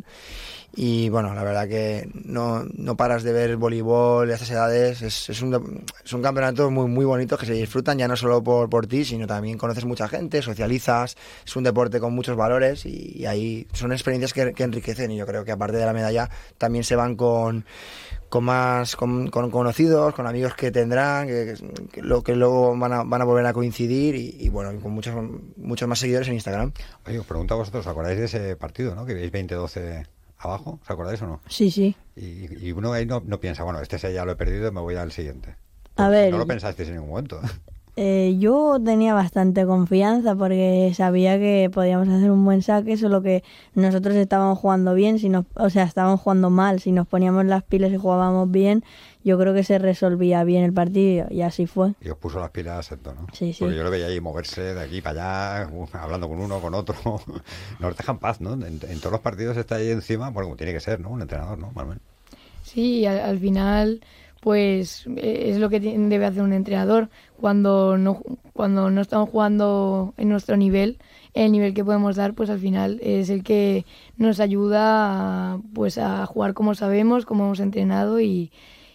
Y bueno, la verdad que no paras de ver voleibol a estas edades. Es un campeonato muy, muy bonito que se disfrutan ya no solo por ti, sino también conoces mucha gente, socializas. Es un deporte con muchos valores y ahí son experiencias que enriquecen. Y yo creo que aparte de la medalla también se van con conocidos, con amigos que tendrán, que luego van a volver a coincidir y bueno, con muchos más seguidores en Instagram. Oye, os pregunto a vosotros, ¿os acordáis de ese partido, no? Que veis 20-12 abajo, ¿os acordáis o no? Sí. Y uno ahí no piensa, bueno, ya lo he perdido, me voy al siguiente. A ver, no lo pensasteis en ningún momento. Yo tenía bastante confianza porque sabía que podíamos hacer un buen saque, solo que nosotros estábamos jugando bien, estábamos jugando mal. Si nos poníamos las pilas y jugábamos bien, yo creo que se resolvía bien el partido y así fue. Y os puso las pilas esto, ¿no? Sí. Porque yo lo veía ahí moverse de aquí para allá, hablando con uno, con otro. Nos dejan paz, ¿no? En todos los partidos está ahí encima, bueno, como tiene que ser, ¿no? Un entrenador, ¿no, Manuel? Sí, al final, pues es lo que debe hacer un entrenador. Cuando no estamos jugando en nuestro nivel, el nivel que podemos dar, pues al final es el que nos ayuda a jugar como sabemos, como hemos entrenado y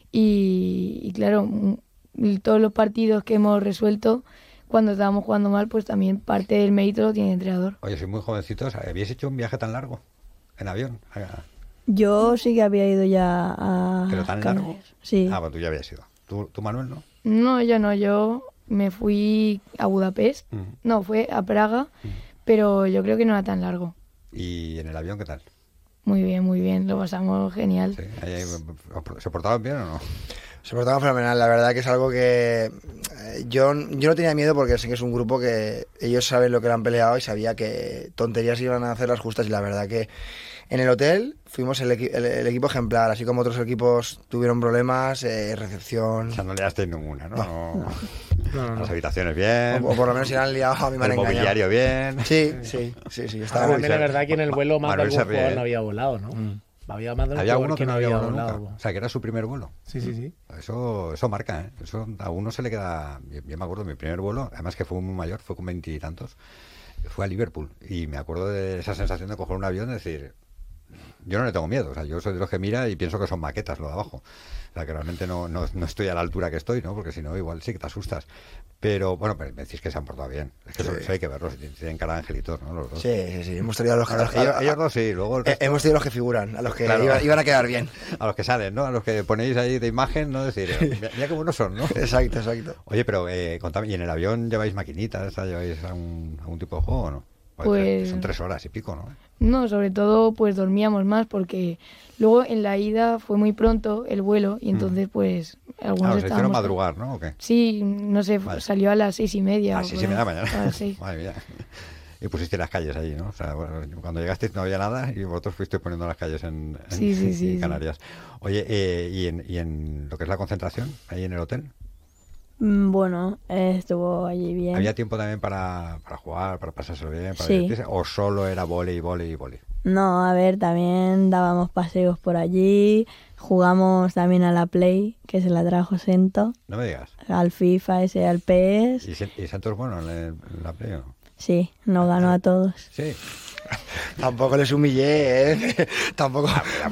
claro, todos los partidos que hemos resuelto cuando estábamos jugando mal, pues también parte del mérito lo tiene el entrenador. Oye, sois muy jovencitos, ¿habíais hecho un viaje tan largo en avión? Yo sí que había ido ya a ¿Pero tan Canarias. largo? Sí. Pues tú ya habías ido. ¿Tú, Manuel, no? No, yo me fui a Budapest, no, fue a Praga, pero yo creo que no era tan largo. ¿Y en el avión qué tal? Muy bien, lo pasamos genial. ¿Sí? ¿Se portaban bien o no? Se portaban fenomenal, la verdad que es algo que yo no tenía miedo porque sé que es un grupo que ellos saben lo que le han peleado y sabía que tonterías iban a hacer las justas y la verdad que en el hotel fuimos el equipo ejemplar, así como otros equipos tuvieron problemas, recepción... O sea, no le dasteis ninguna, ¿no? No. Las habitaciones bien... O por lo menos se han liado, a mí me han engañado. El mobiliario bien... Sí. Estaba también es verdad que en el vuelo más de algún jugador no había volado, ¿no? Había más de Había uno que no había volado. Nunca. O sea, que era su primer vuelo. Sí. Eso marca, ¿eh? Eso a uno se le queda... Yo me acuerdo de mi primer vuelo, además que fue muy mayor, fue con 20 y tantos, fue a Liverpool. Y me acuerdo de esa sensación de coger un avión y decir... Yo no le tengo miedo, o sea, yo soy de los que mira y pienso que son maquetas lo de abajo. O sea, que realmente no estoy a la altura que estoy, ¿no? Porque si no, igual sí que te asustas. Pero, bueno, me decís que se han portado bien. Es que eso hay que verlos, tienen cara de angelitos, ¿no? Los dos. Sí. Hemos tenido a los ellos dos sí, luego el resto... Hemos tenido los que figuran, a los que iban a quedar bien. A los que salen, ¿no? A los que ponéis ahí de imagen, ¿no? Decir, mira qué buenos son, ¿no? Exacto. Oye, pero contame, ¿y en el avión lleváis maquinitas? ¿Lleváis algún tipo de juego o no? Pues son 3 horas y pico, ¿no? No, sobre todo pues dormíamos más porque luego en la ida fue muy pronto el vuelo y entonces pues algunos se hicieron madrugar, ¿no? ¿O qué? Sí, no sé, salió a las 6:30. A las 6:30 de la mañana. A las 6. Madre mía. Y pusiste las calles allí, ¿no? O sea, bueno, cuando llegasteis no había nada y vosotros fuisteis poniendo las calles en Canarias. Sí. Oye, ¿y en lo que es la concentración, ahí en el hotel? Bueno, estuvo allí bien. ¿Había tiempo también para jugar, para pasárselo bien, para divertirse? ¿O solo era vóley? No, a ver, también dábamos paseos por allí, jugamos también a la Play, que se la trajo Sento. No me digas. Al FIFA, al PS. ¿Y Sento es bueno en la Play o no? Sí, nos ganó a todos. Sí. Tampoco les humillé, ¿eh? Tampoco.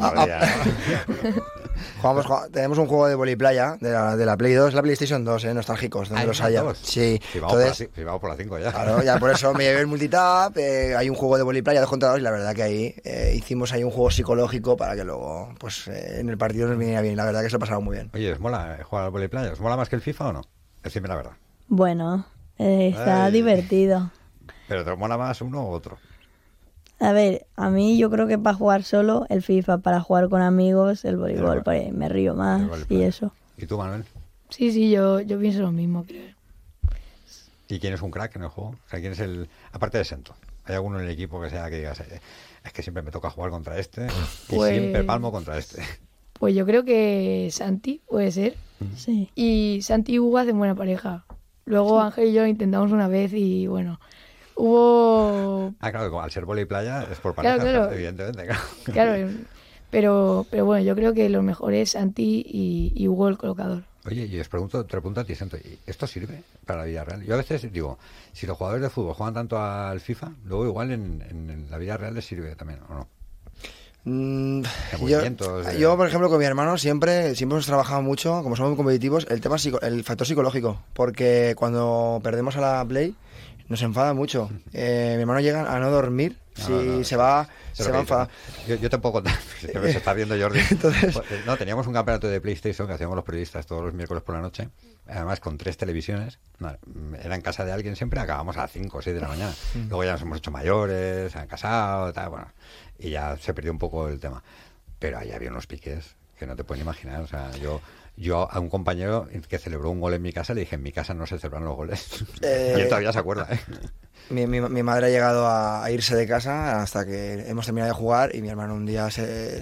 Tenemos un juego de voliplaya de la Play 2, la PlayStation 2, nostálgicos, donde los haya. Sí. Vamos por la 5 ya. Claro, ya por eso me llevé el multitap, hay un juego de voliplaya, 2 contra 2, y la verdad que ahí hicimos ahí un juego psicológico para que luego, pues en el partido nos viniera bien. La verdad que se lo pasaba muy bien. Oye, ¿os mola jugar al voliplaya? ¿Os mola más que el FIFA o no? Decime la verdad. Bueno, está divertido. ¿Pero te mola más uno u otro? A ver, a mí yo creo que para jugar solo el FIFA, para jugar con amigos el voleibol, porque me río más y eso. ¿Y tú, Manuel? Sí, yo pienso lo mismo, creo. ¿Y quién es un crack en el juego? O sea, ¿quién es aparte de Sento, ¿hay alguno en el equipo que sea que digas, es que siempre me toca jugar contra este y siempre palmo contra este? Pues yo creo que Santi puede ser. Sí. Y Santi y Hugo hacen buena pareja. Luego Ángel y yo intentamos una vez y bueno... Hubo... claro, al ser vóley playa es por pareja, claro. Evidentemente. Claro, pero bueno, yo creo que lo mejor es Santi y Hugo el colocador. Oye, y te pregunto a ti, Santo, ¿esto sirve para la vida real? Yo a veces digo, si los jugadores de fútbol juegan tanto al FIFA, luego igual en la vida real les sirve también, ¿o no? Yo, por ejemplo, con mi hermano siempre hemos trabajado mucho, como somos muy competitivos, el factor psicológico, porque cuando perdemos a la Play nos enfada mucho. Mi hermano llega a no dormir se va a enfadar. Yo te puedo contar, se está viendo Jordi. Entonces... No, teníamos un campeonato de PlayStation que hacíamos los periodistas todos los miércoles por la noche, además con 3 televisiones. Era en casa de alguien siempre, acabamos a las 5 o 6 de la mañana. Luego ya nos hemos hecho mayores, se han casado, tal, bueno, y ya se perdió un poco el tema. Pero ahí había unos piques que no te pueden imaginar. O sea, yo a un compañero que celebró un gol en mi casa le dije, en mi casa no se celebran los goles. Y él todavía se acuerda, ¿eh? Mi madre ha llegado a irse de casa hasta que hemos terminado de jugar y mi hermano un día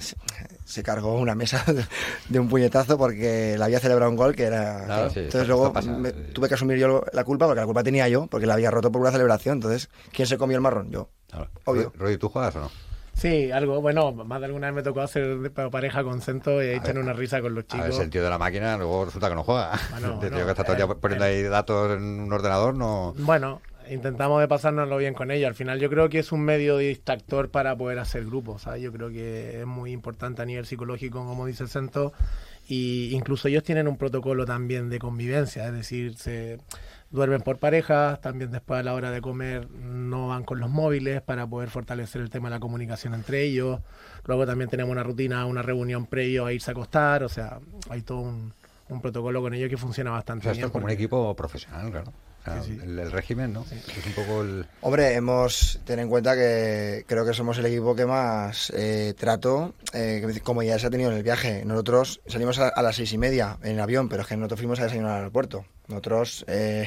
se cargó una mesa de un puñetazo porque le había celebrado un gol que era... Claro, sí, entonces luego tuve que asumir yo la culpa porque la culpa tenía yo, porque la había roto por una celebración. Entonces, ¿quién se comió el marrón? Yo. Claro. Obvio. Rodi, ¿tú juegas o no? Sí, algo. Bueno, más de alguna vez me tocó hacer pareja con Sento y ahí echar una risa con los chicos. A ver, el tío de la máquina luego resulta que no juega. Bueno, el tío que está todo el día poniendo ahí datos en un ordenador, no... Bueno, intentamos de pasárnoslo bien con ellos. Al final yo creo que es un medio distractor para poder hacer grupos, ¿sabes? Yo creo que es muy importante a nivel psicológico, como dice Sento, y incluso ellos tienen un protocolo también de convivencia, es decir, se duermen por parejas, también después a la hora de comer no van con los móviles para poder fortalecer el tema de la comunicación entre ellos. Luego también tenemos una rutina, una reunión previo a irse a acostar, o sea, hay todo un protocolo con ellos que funciona bastante bien. Esto es como un equipo profesional, claro. O sea, sí. El régimen, ¿no? Sí. Es un poco el... Hombre, ten en cuenta que creo que somos el equipo que más trato, como ya se ha tenido en el viaje. Nosotros salimos a las 6:30 en el avión, pero es que nosotros fuimos a desayunar al aeropuerto. Nosotros...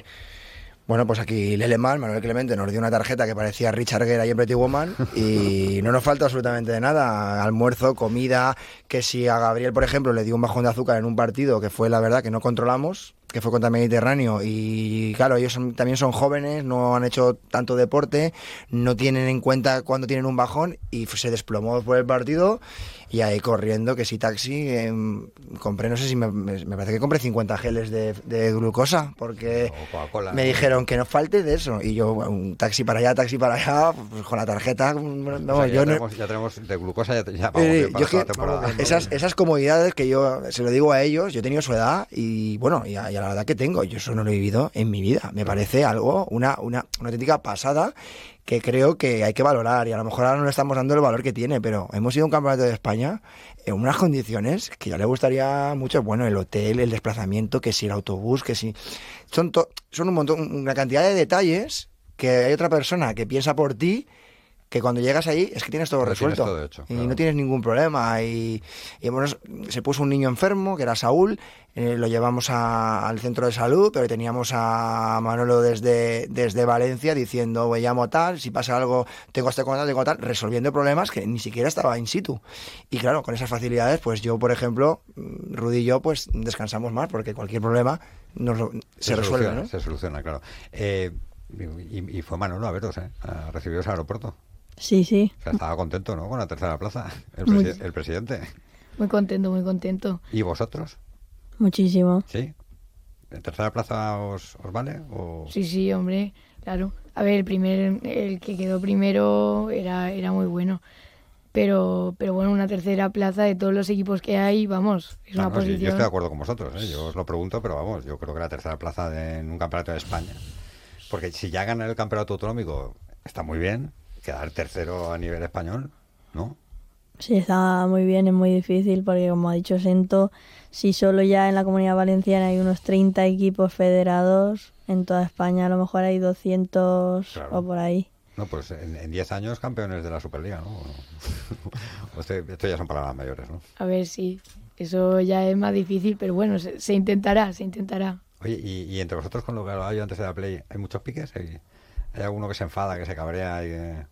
Bueno, pues aquí Leleman, Manuel Clemente, nos dio una tarjeta que parecía Richard Gere ahí en Pretty Woman y no nos falta absolutamente de nada. Almuerzo, comida, que si a Gabriel, por ejemplo, le dio un bajón de azúcar en un partido que fue la verdad que no controlamos, que fue contra Mediterráneo y claro, ellos también son jóvenes, no han hecho tanto deporte, no tienen en cuenta cuando tienen un bajón y se desplomó por el partido Y ahí corriendo, que si taxi, compré, no sé si me parece que compré 50 geles de glucosa, porque me dijeron que no falte de eso. Y yo, un taxi para allá, pues con la tarjeta. No, o sea, ya tenemos de glucosa, ya vamos bien para toda la temporada. Esas comodidades que yo se lo digo a ellos, yo he tenido su edad y bueno, y a la edad que tengo, yo eso no lo he vivido en mi vida. Me parece algo, una auténtica pasada, que creo que hay que valorar, y a lo mejor ahora no le estamos dando el valor que tiene, pero hemos ido a un campeonato de España en unas condiciones que ya le gustaría mucho, bueno, el hotel, el desplazamiento, que si el autobús, que si... Son un montón, una cantidad de detalles que hay otra persona que piensa por ti, que cuando llegas ahí es que tienes todo resuelto. Tienes todo hecho, y claro. no tienes ningún problema. Y bueno, se puso un niño enfermo, que era Saúl, lo llevamos al centro de salud, pero teníamos a Manolo desde Valencia diciendo, me llamo tal, si pasa algo, tengo tal, resolviendo problemas que ni siquiera estaba in situ. Y claro, con esas facilidades, pues yo, por ejemplo, Rudy y yo, pues descansamos más, porque cualquier problema se resuelve, ¿no? Se soluciona, claro. Y fue Manolo a veros, a recibiros al aeropuerto. Sí, sí. O sea, estaba contento, ¿no? Con la tercera plaza, el presidente. Muy contento, muy contento. ¿Y vosotros? Muchísimo. ¿Sí? ¿La tercera plaza os vale? ¿O? Sí, hombre, claro. A ver, el que quedó primero era muy bueno. Pero bueno, una tercera plaza de todos los equipos que hay, vamos, es una posición... Sí, yo estoy de acuerdo con vosotros, yo os lo pregunto, pero vamos, yo creo que la tercera plaza en un campeonato de España, porque si ya ganan el campeonato autonómico, está muy bien. Quedar tercero a nivel español, ¿no? Sí, está muy bien, es muy difícil porque, como ha dicho Sento, si solo ya en la Comunidad Valenciana hay unos 30 equipos federados, en toda España a lo mejor hay 200 claro. O por ahí. No, pues en 10 años campeones de la Superliga, ¿no? Esto ya son palabras mayores, ¿no? A ver, sí, eso ya es más difícil, pero bueno, se intentará. Oye, y entre vosotros, con lo que hablaba yo antes de la Play, ¿hay muchos piques? ¿Hay alguno que se enfada, que se cabrea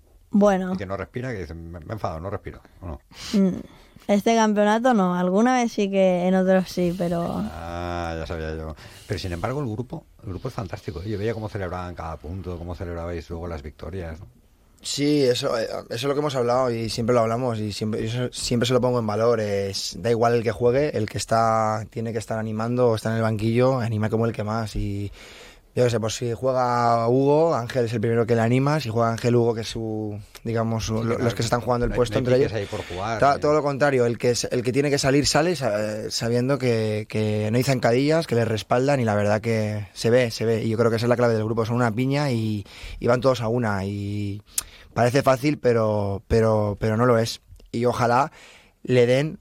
y que no respira, que dice, me he enfadado, no respiro? ¿O no? Este campeonato no, alguna vez sí que en otros sí, pero... Ah, ya sabía yo. Pero sin embargo el grupo es fantástico, ¿eh? Yo veía cómo celebraban cada punto, cómo celebrabais luego las victorias, ¿no? Sí, eso es lo que hemos hablado y siempre lo hablamos y siempre se lo pongo en valor. Da igual el que juegue, el que tiene que estar animando o está en el banquillo, anima como el que más. Y yo qué sé, pues si juega Hugo, Ángel es el primero que le anima. Si juega Ángel, Hugo, que es los que se están jugando el puesto entre ellos. Ahí por jugar, todo lo contrario, el que tiene que salir sale sabiendo que no hay zancadillas, que le respaldan, y la verdad que se ve. Y yo creo que esa es la clave del grupo, son una piña y van todos a una. Y parece fácil, pero no lo es. Y ojalá le den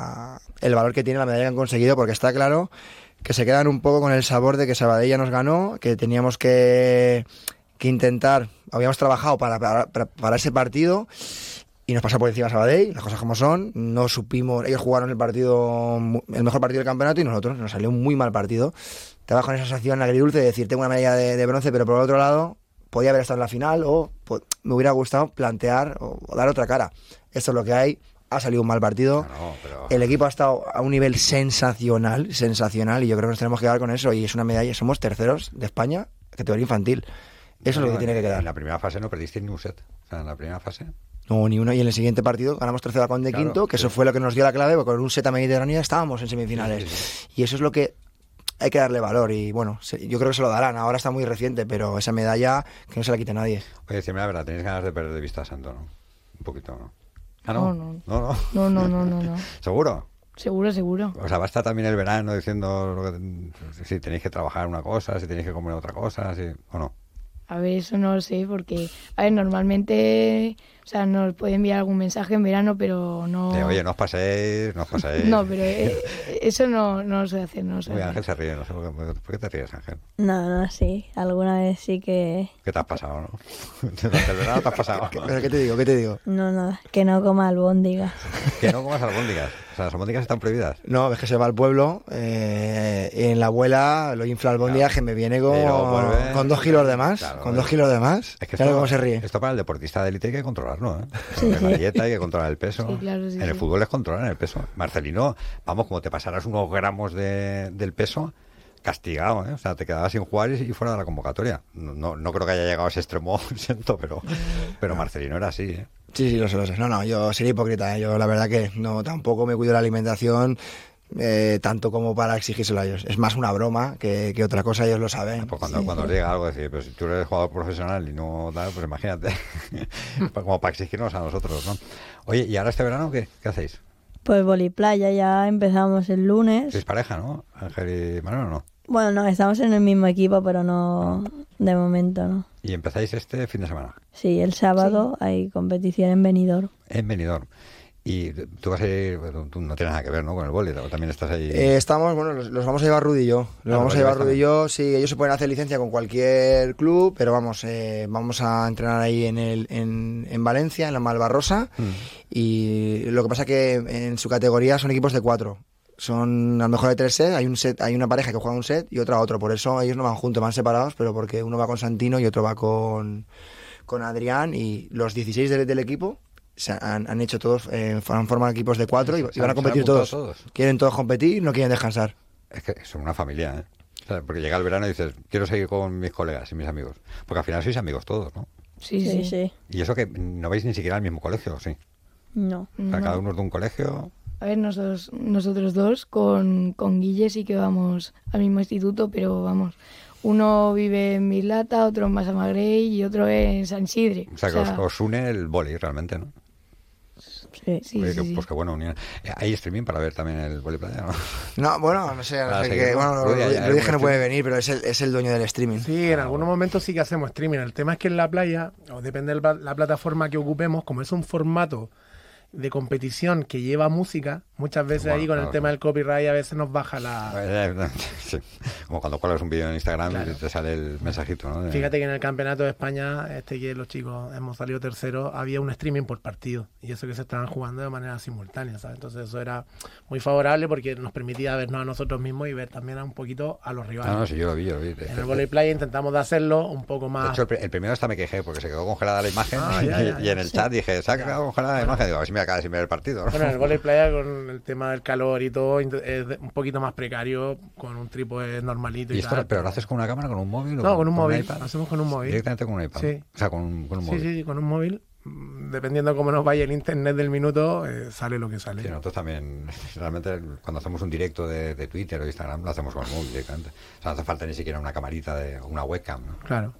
el valor que tiene la medalla que han conseguido, porque está claro que se quedan un poco con el sabor de que Sabadell ya nos ganó, que teníamos que intentar, habíamos trabajado para ese partido y nos pasó por encima Sabadell, las cosas como son, no supimos, ellos jugaron el mejor partido del campeonato y nosotros nos salió un muy mal partido. Te vas con esa sensación agridulce de decir, tengo una medalla de bronce, pero por el otro lado podía haber estado en la final o me hubiera gustado plantear o dar otra cara. Esto es lo que hay. Ha salido un mal partido, El equipo ha estado a un nivel sensacional, y yo creo que nos tenemos que quedar con eso, y es una medalla, somos terceros de España, categoría infantil, eso es lo que tiene que quedar. En la primera fase no perdiste ni un set, o sea, en la primera fase... No, ni uno, y en el siguiente partido ganamos tercero a Conde quinto, que eso fue lo que nos dio la clave, porque con un set a Mediterránea estábamos en semifinales, sí. Y eso es lo que hay que darle valor, y bueno, yo creo que se lo darán, ahora está muy reciente, pero esa medalla que no se la quite nadie. Oye, decime la verdad, tenéis ganas de perder de vista a Santo, ¿no? Un poquito, ¿no? Ah, no. No. ¿Seguro? Seguro. O sea, basta también el verano diciendo si tenéis que trabajar una cosa, si tenéis que comer otra cosa, ¿o no? A ver, eso no lo sé, porque, normalmente, o sea, nos puede enviar algún mensaje en verano, pero no... Oye, no os paséis. No, pero eso no lo sé hacer, Oye, Ángel se ríe, no sé por qué te ríes, Ángel. No, sí, alguna vez sí que... ¿Qué te has pasado, no? Durante el verano te has pasado. ¿Pero qué te digo? No, que no coma albóndigas. Que no comas albóndigas. O sea, las albóndigas están prohibidas. No, es que se va al pueblo, en la abuela lo infla albóndigas, que me viene con 2 kilos de más. Claro, con 2 kilos de más. Es que claro, cómo se ríe. Esto para el deportista de élite hay que controlarlo, ¿eh? Sí. En la dieta hay que controlar el peso. Sí, claro, sí, en el fútbol les controlan el peso. Marcelino, vamos, como te pasaras unos gramos del peso, castigado, ¿eh? O sea, te quedabas sin jugar y fuera de la convocatoria. No creo que haya llegado a ese extremo, siento, pero Marcelino era así, ¿eh? Sí, lo sé. No, yo sería hipócrita, ¿eh? Yo la verdad que no, tampoco me cuido la alimentación tanto como para exigírselo a ellos. Es más una broma que otra cosa, ellos lo saben. Pues cuando os llega algo, decir, pero si tú eres jugador profesional y no tal, pues imagínate, como para exigirnos a nosotros, ¿no? Oye, ¿y ahora este verano qué hacéis? Pues voliplaya, ya empezamos el lunes. ¿Sois pareja, no? Ángel y Manuel, ¿o no? Bueno, no, estamos en el mismo equipo, pero no, de momento no. ¿Y empezáis este fin de semana? Sí, el sábado hay competición en Benidorm. En Benidorm. Y tú vas a ir, tú no tienes nada que ver, ¿no? Con el vóley, también estás ahí. Estamos, bueno, los vamos a llevar Rudy y yo. Sí, ellos se pueden hacer licencia con cualquier club, pero vamos a entrenar ahí en Valencia, en la Malvarrosa. Y lo que pasa que en su categoría son equipos de 4. Son a lo mejor de 3 sets, hay una pareja que juega un set y otra otro. Por eso ellos no van juntos, van separados, pero porque uno va con Santino y otro va con Adrián, y los 16 del equipo han hecho todos, han formado equipos de 4 y van a competir todos. Quieren todos competir, no quieren descansar. Es que son una familia, ¿eh? O sea, porque llega el verano y dices, quiero seguir con mis colegas y mis amigos. Porque al final sois amigos todos, ¿no? Sí. Y eso que no vais ni siquiera al mismo colegio, ¿sí? No. O sea, cada uno es de un colegio. A ver, nosotros dos con Guille sí que vamos al mismo instituto, pero vamos, uno vive en Mislata, otro en Massamagrell y otro en San Isidre. O sea, que os une el vóley realmente, ¿no? Sí. Pues qué buena unión. ¿Hay streaming para ver también el vóley playa, no? No, bueno, no sé, lo dije, no puede venir, pero es el dueño del streaming. Sí, en algunos momentos sí que hacemos streaming. El tema es que en la playa, o depende de la plataforma que ocupemos, como es un formato de competición que lleva música, muchas veces ahí con el tema del copyright a veces nos baja la... Sí. Como cuando cuelgas un vídeo en Instagram y te sale el mensajito, ¿no? Fíjate que en el Campeonato de España, que los chicos hemos salido terceros, había un streaming por partido, y eso que se estaban jugando de manera simultánea, ¿sabes? Entonces eso era muy favorable porque nos permitía vernos a nosotros mismos y ver también un poquito a los rivales. No, sí, yo lo vi. En el vóley playa intentamos de hacerlo un poco más... De hecho, el primero hasta me quejé porque se quedó congelada la imagen y en el chat dije, se ha quedado congelada la imagen, digo, a ver si me acaba de ver el partido, ¿no? Bueno, en el vóley playa con el tema del calor y todo es un poquito más precario, con un trípode normalito. ¿Y esto, tal, pero lo haces con una cámara, con un móvil? No, con un móvil. Lo hacemos con un móvil. Directamente con un iPad. Sí. O sea, con un móvil. Sí, con un móvil. Dependiendo de cómo nos vaya el internet del minuto, sale lo que sale. Sí, nosotros también, realmente, cuando hacemos un directo de Twitter o Instagram, lo hacemos con el móvil directamente. O sea, no hace falta ni siquiera una camarita de una webcam, ¿no? Claro.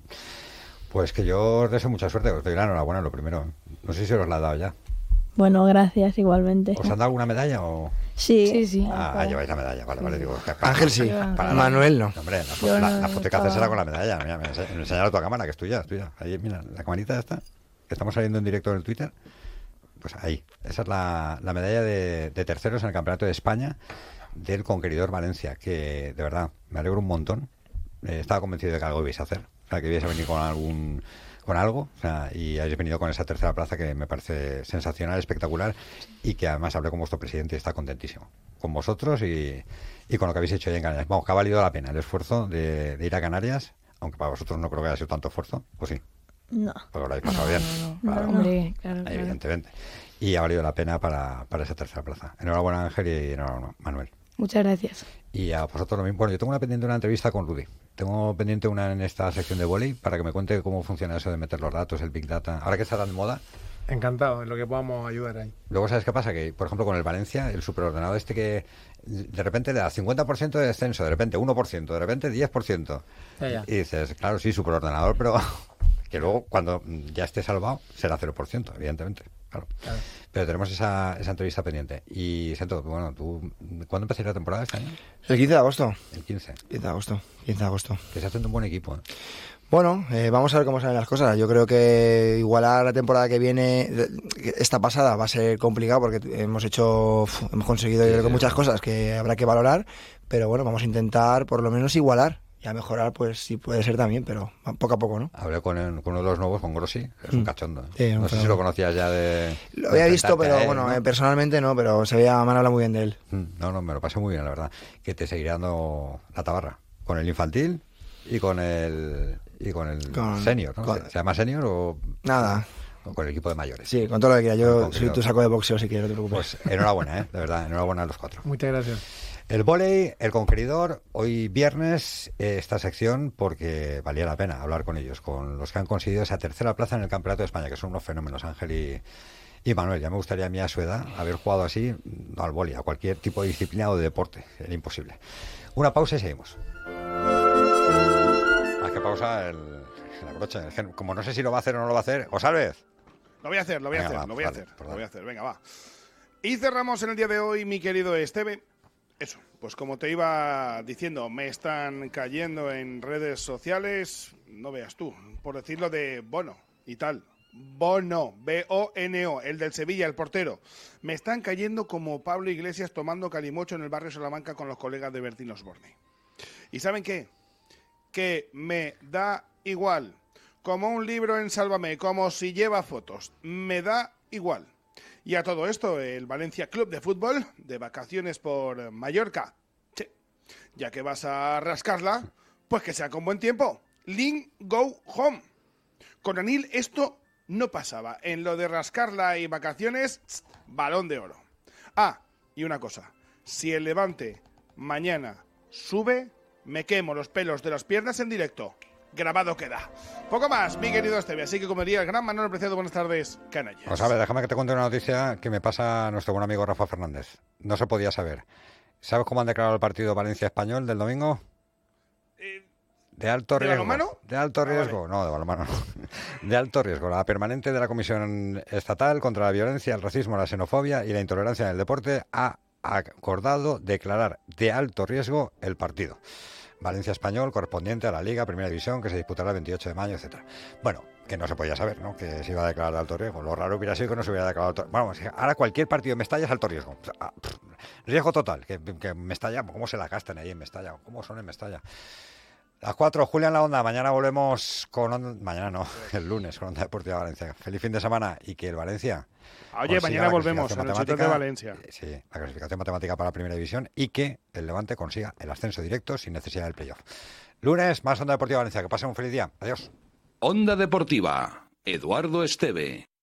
Pues que yo os deseo mucha suerte, os doy la enhorabuena, lo primero. No sé si os la ha dado ya. Bueno, gracias, igualmente. ¿Os han dado alguna medalla o...? Sí. Lleváis la medalla, vale. Digo, Ángel sí, Manuel no. Hombre, la foto que haces será con la medalla. Mira, enseñalo a tu cámara, que es tuya. Ahí, mira, la camarita esta, que estamos saliendo en directo en el Twitter. Pues ahí, esa es la medalla de terceros en el Campeonato de España del Conqueridor Valencia, que de verdad, me alegro un montón. Estaba convencido de que algo ibais a hacer. O sea, que ibais a venir con algo, o sea, y habéis venido con esa tercera plaza que me parece sensacional, espectacular, y que además hablé con vuestro presidente y está contentísimo con vosotros y con lo que habéis hecho ahí en Canarias. Vamos, que ha valido la pena el esfuerzo de ir a Canarias, aunque para vosotros no creo que haya sido tanto esfuerzo, pues sí. No. Porque lo habéis pasado bien. Claro. Hombre, claro. Evidentemente. Y ha valido la pena para esa tercera plaza. Enhorabuena, Ángel, y enhorabuena, Manuel. Muchas gracias. Y a vosotros lo mismo. Bueno, yo tengo una entrevista con Rudy. Tengo pendiente una en esta sección de vóley para que me cuente cómo funciona eso de meter los datos, el Big Data. Ahora que está tan de moda. Encantado, en lo que podamos ayudar ahí. Luego, ¿sabes qué pasa? Que, por ejemplo, con el Valencia, el superordenado que de repente le da 50% de descenso, de repente 1%, de repente 10%. Ya. Y dices, claro, sí, superordenador, pero que luego cuando ya esté salvado será 0%, evidentemente. Claro. Pero tenemos esa entrevista pendiente. Y Sento, bueno, ¿cuándo empezáis la temporada este año? El 15 de agosto. El 15 de agosto. Que se hace un buen equipo, ¿eh? Bueno, vamos a ver cómo salen las cosas. Yo creo que igualar la temporada que viene, esta pasada, va a ser complicado porque hemos conseguido muchas cosas que habrá que valorar, pero bueno, vamos a intentar por lo menos igualar. Y a mejorar, pues sí puede ser también, pero poco a poco, ¿no? Hablé con uno de los nuevos, con Grossi, es un cachondo. Sí, no sé si lo conocías ya de... Lo había visto, pero bueno, ¿no? Personalmente no, pero me han hablado muy bien de él. No, me lo pasé muy bien, la verdad. Que te seguirá dando la tabarra. Con el infantil y con el senior, ¿no? ¿Se llama senior o...? Nada. Con el equipo de mayores. Sí, con todo lo que quieras. Yo soy tu saco de boxeo si quieres, no te preocupes. Pues enhorabuena, de verdad, enhorabuena a los 4. Muchas gracias. El vóley, el conqueridor, hoy viernes, esta sección, porque valía la pena hablar con ellos, con los que han conseguido esa tercera plaza en el Campeonato de España, que son unos fenómenos, Ángel y Manuel. Ya me gustaría a mí a su edad haber jugado así, no al vóley, a cualquier tipo de disciplina o de deporte, era imposible. Una pausa y seguimos. Más que pausa, el broche. Como no sé si lo va a hacer o no lo va a hacer, González. Lo voy a hacer, lo voy a hacer. Venga, va. Y cerramos en el día de hoy, mi querido Esteve. Eso, pues como te iba diciendo, me están cayendo en redes sociales, no veas tú, por decirlo de Bono y tal. Bono, B-O-N-O, el del Sevilla, el portero. Me están cayendo como Pablo Iglesias tomando calimocho en el barrio Salamanca con los colegas de Bertín Osborne. ¿Y saben qué? Que me da igual. Como un libro en Sálvame, como si lleva fotos. Me da igual. Y a todo esto, el Valencia Club de Fútbol, de vacaciones por Mallorca. Che, ya que vas a rascarla, pues que sea con buen tiempo. Link, go home. Con Anil esto no pasaba. En lo de rascarla y vacaciones, balón de oro. Ah, y una cosa. Si el Levante mañana sube, me quemo los pelos de las piernas en directo. Grabado queda. Poco más, mi querido Esteve. Así que, como diría el gran Manuel Preciado, buenas tardes, canallas. Pues a ver, déjame que te cuente una noticia que me pasa a nuestro buen amigo Rafa Fernández. No se podía saber. ¿Sabes cómo han declarado el partido Valencia-Español del domingo? De alto riesgo. ¿De balonmano? De alto riesgo. Vale. No, de balonmano no. De alto riesgo. La permanente de la Comisión Estatal contra la Violencia, el Racismo, la Xenofobia y la Intolerancia en el Deporte ha acordado declarar de alto riesgo el partido. Valencia-Español, correspondiente a la Liga, Primera División, que se disputará el 28 de mayo, etcétera. Bueno, que no se podía saber, ¿no? Que se iba a declarar de alto riesgo. Lo raro hubiera sido que no se hubiera declarado de alto riesgo. Bueno, ahora cualquier partido en Mestalla es alto riesgo. O sea, riesgo total. Que Mestalla, ¿cómo se la gastan ahí en Mestalla? ¿Cómo son en Mestalla? Las 4, Julián La Onda. Mañana volvemos con... Mañana no, el lunes con Onda Deportiva Valencia. Feliz fin de semana y que el Valencia... Oye, mañana volvemos en el sitio de Valencia. Sí, la clasificación matemática para la Primera División y que el Levante consiga el ascenso directo sin necesidad del playoff. Lunes, más Onda Deportiva Valencia. Que pasen un feliz día. Adiós. Onda Deportiva, Eduardo Esteve.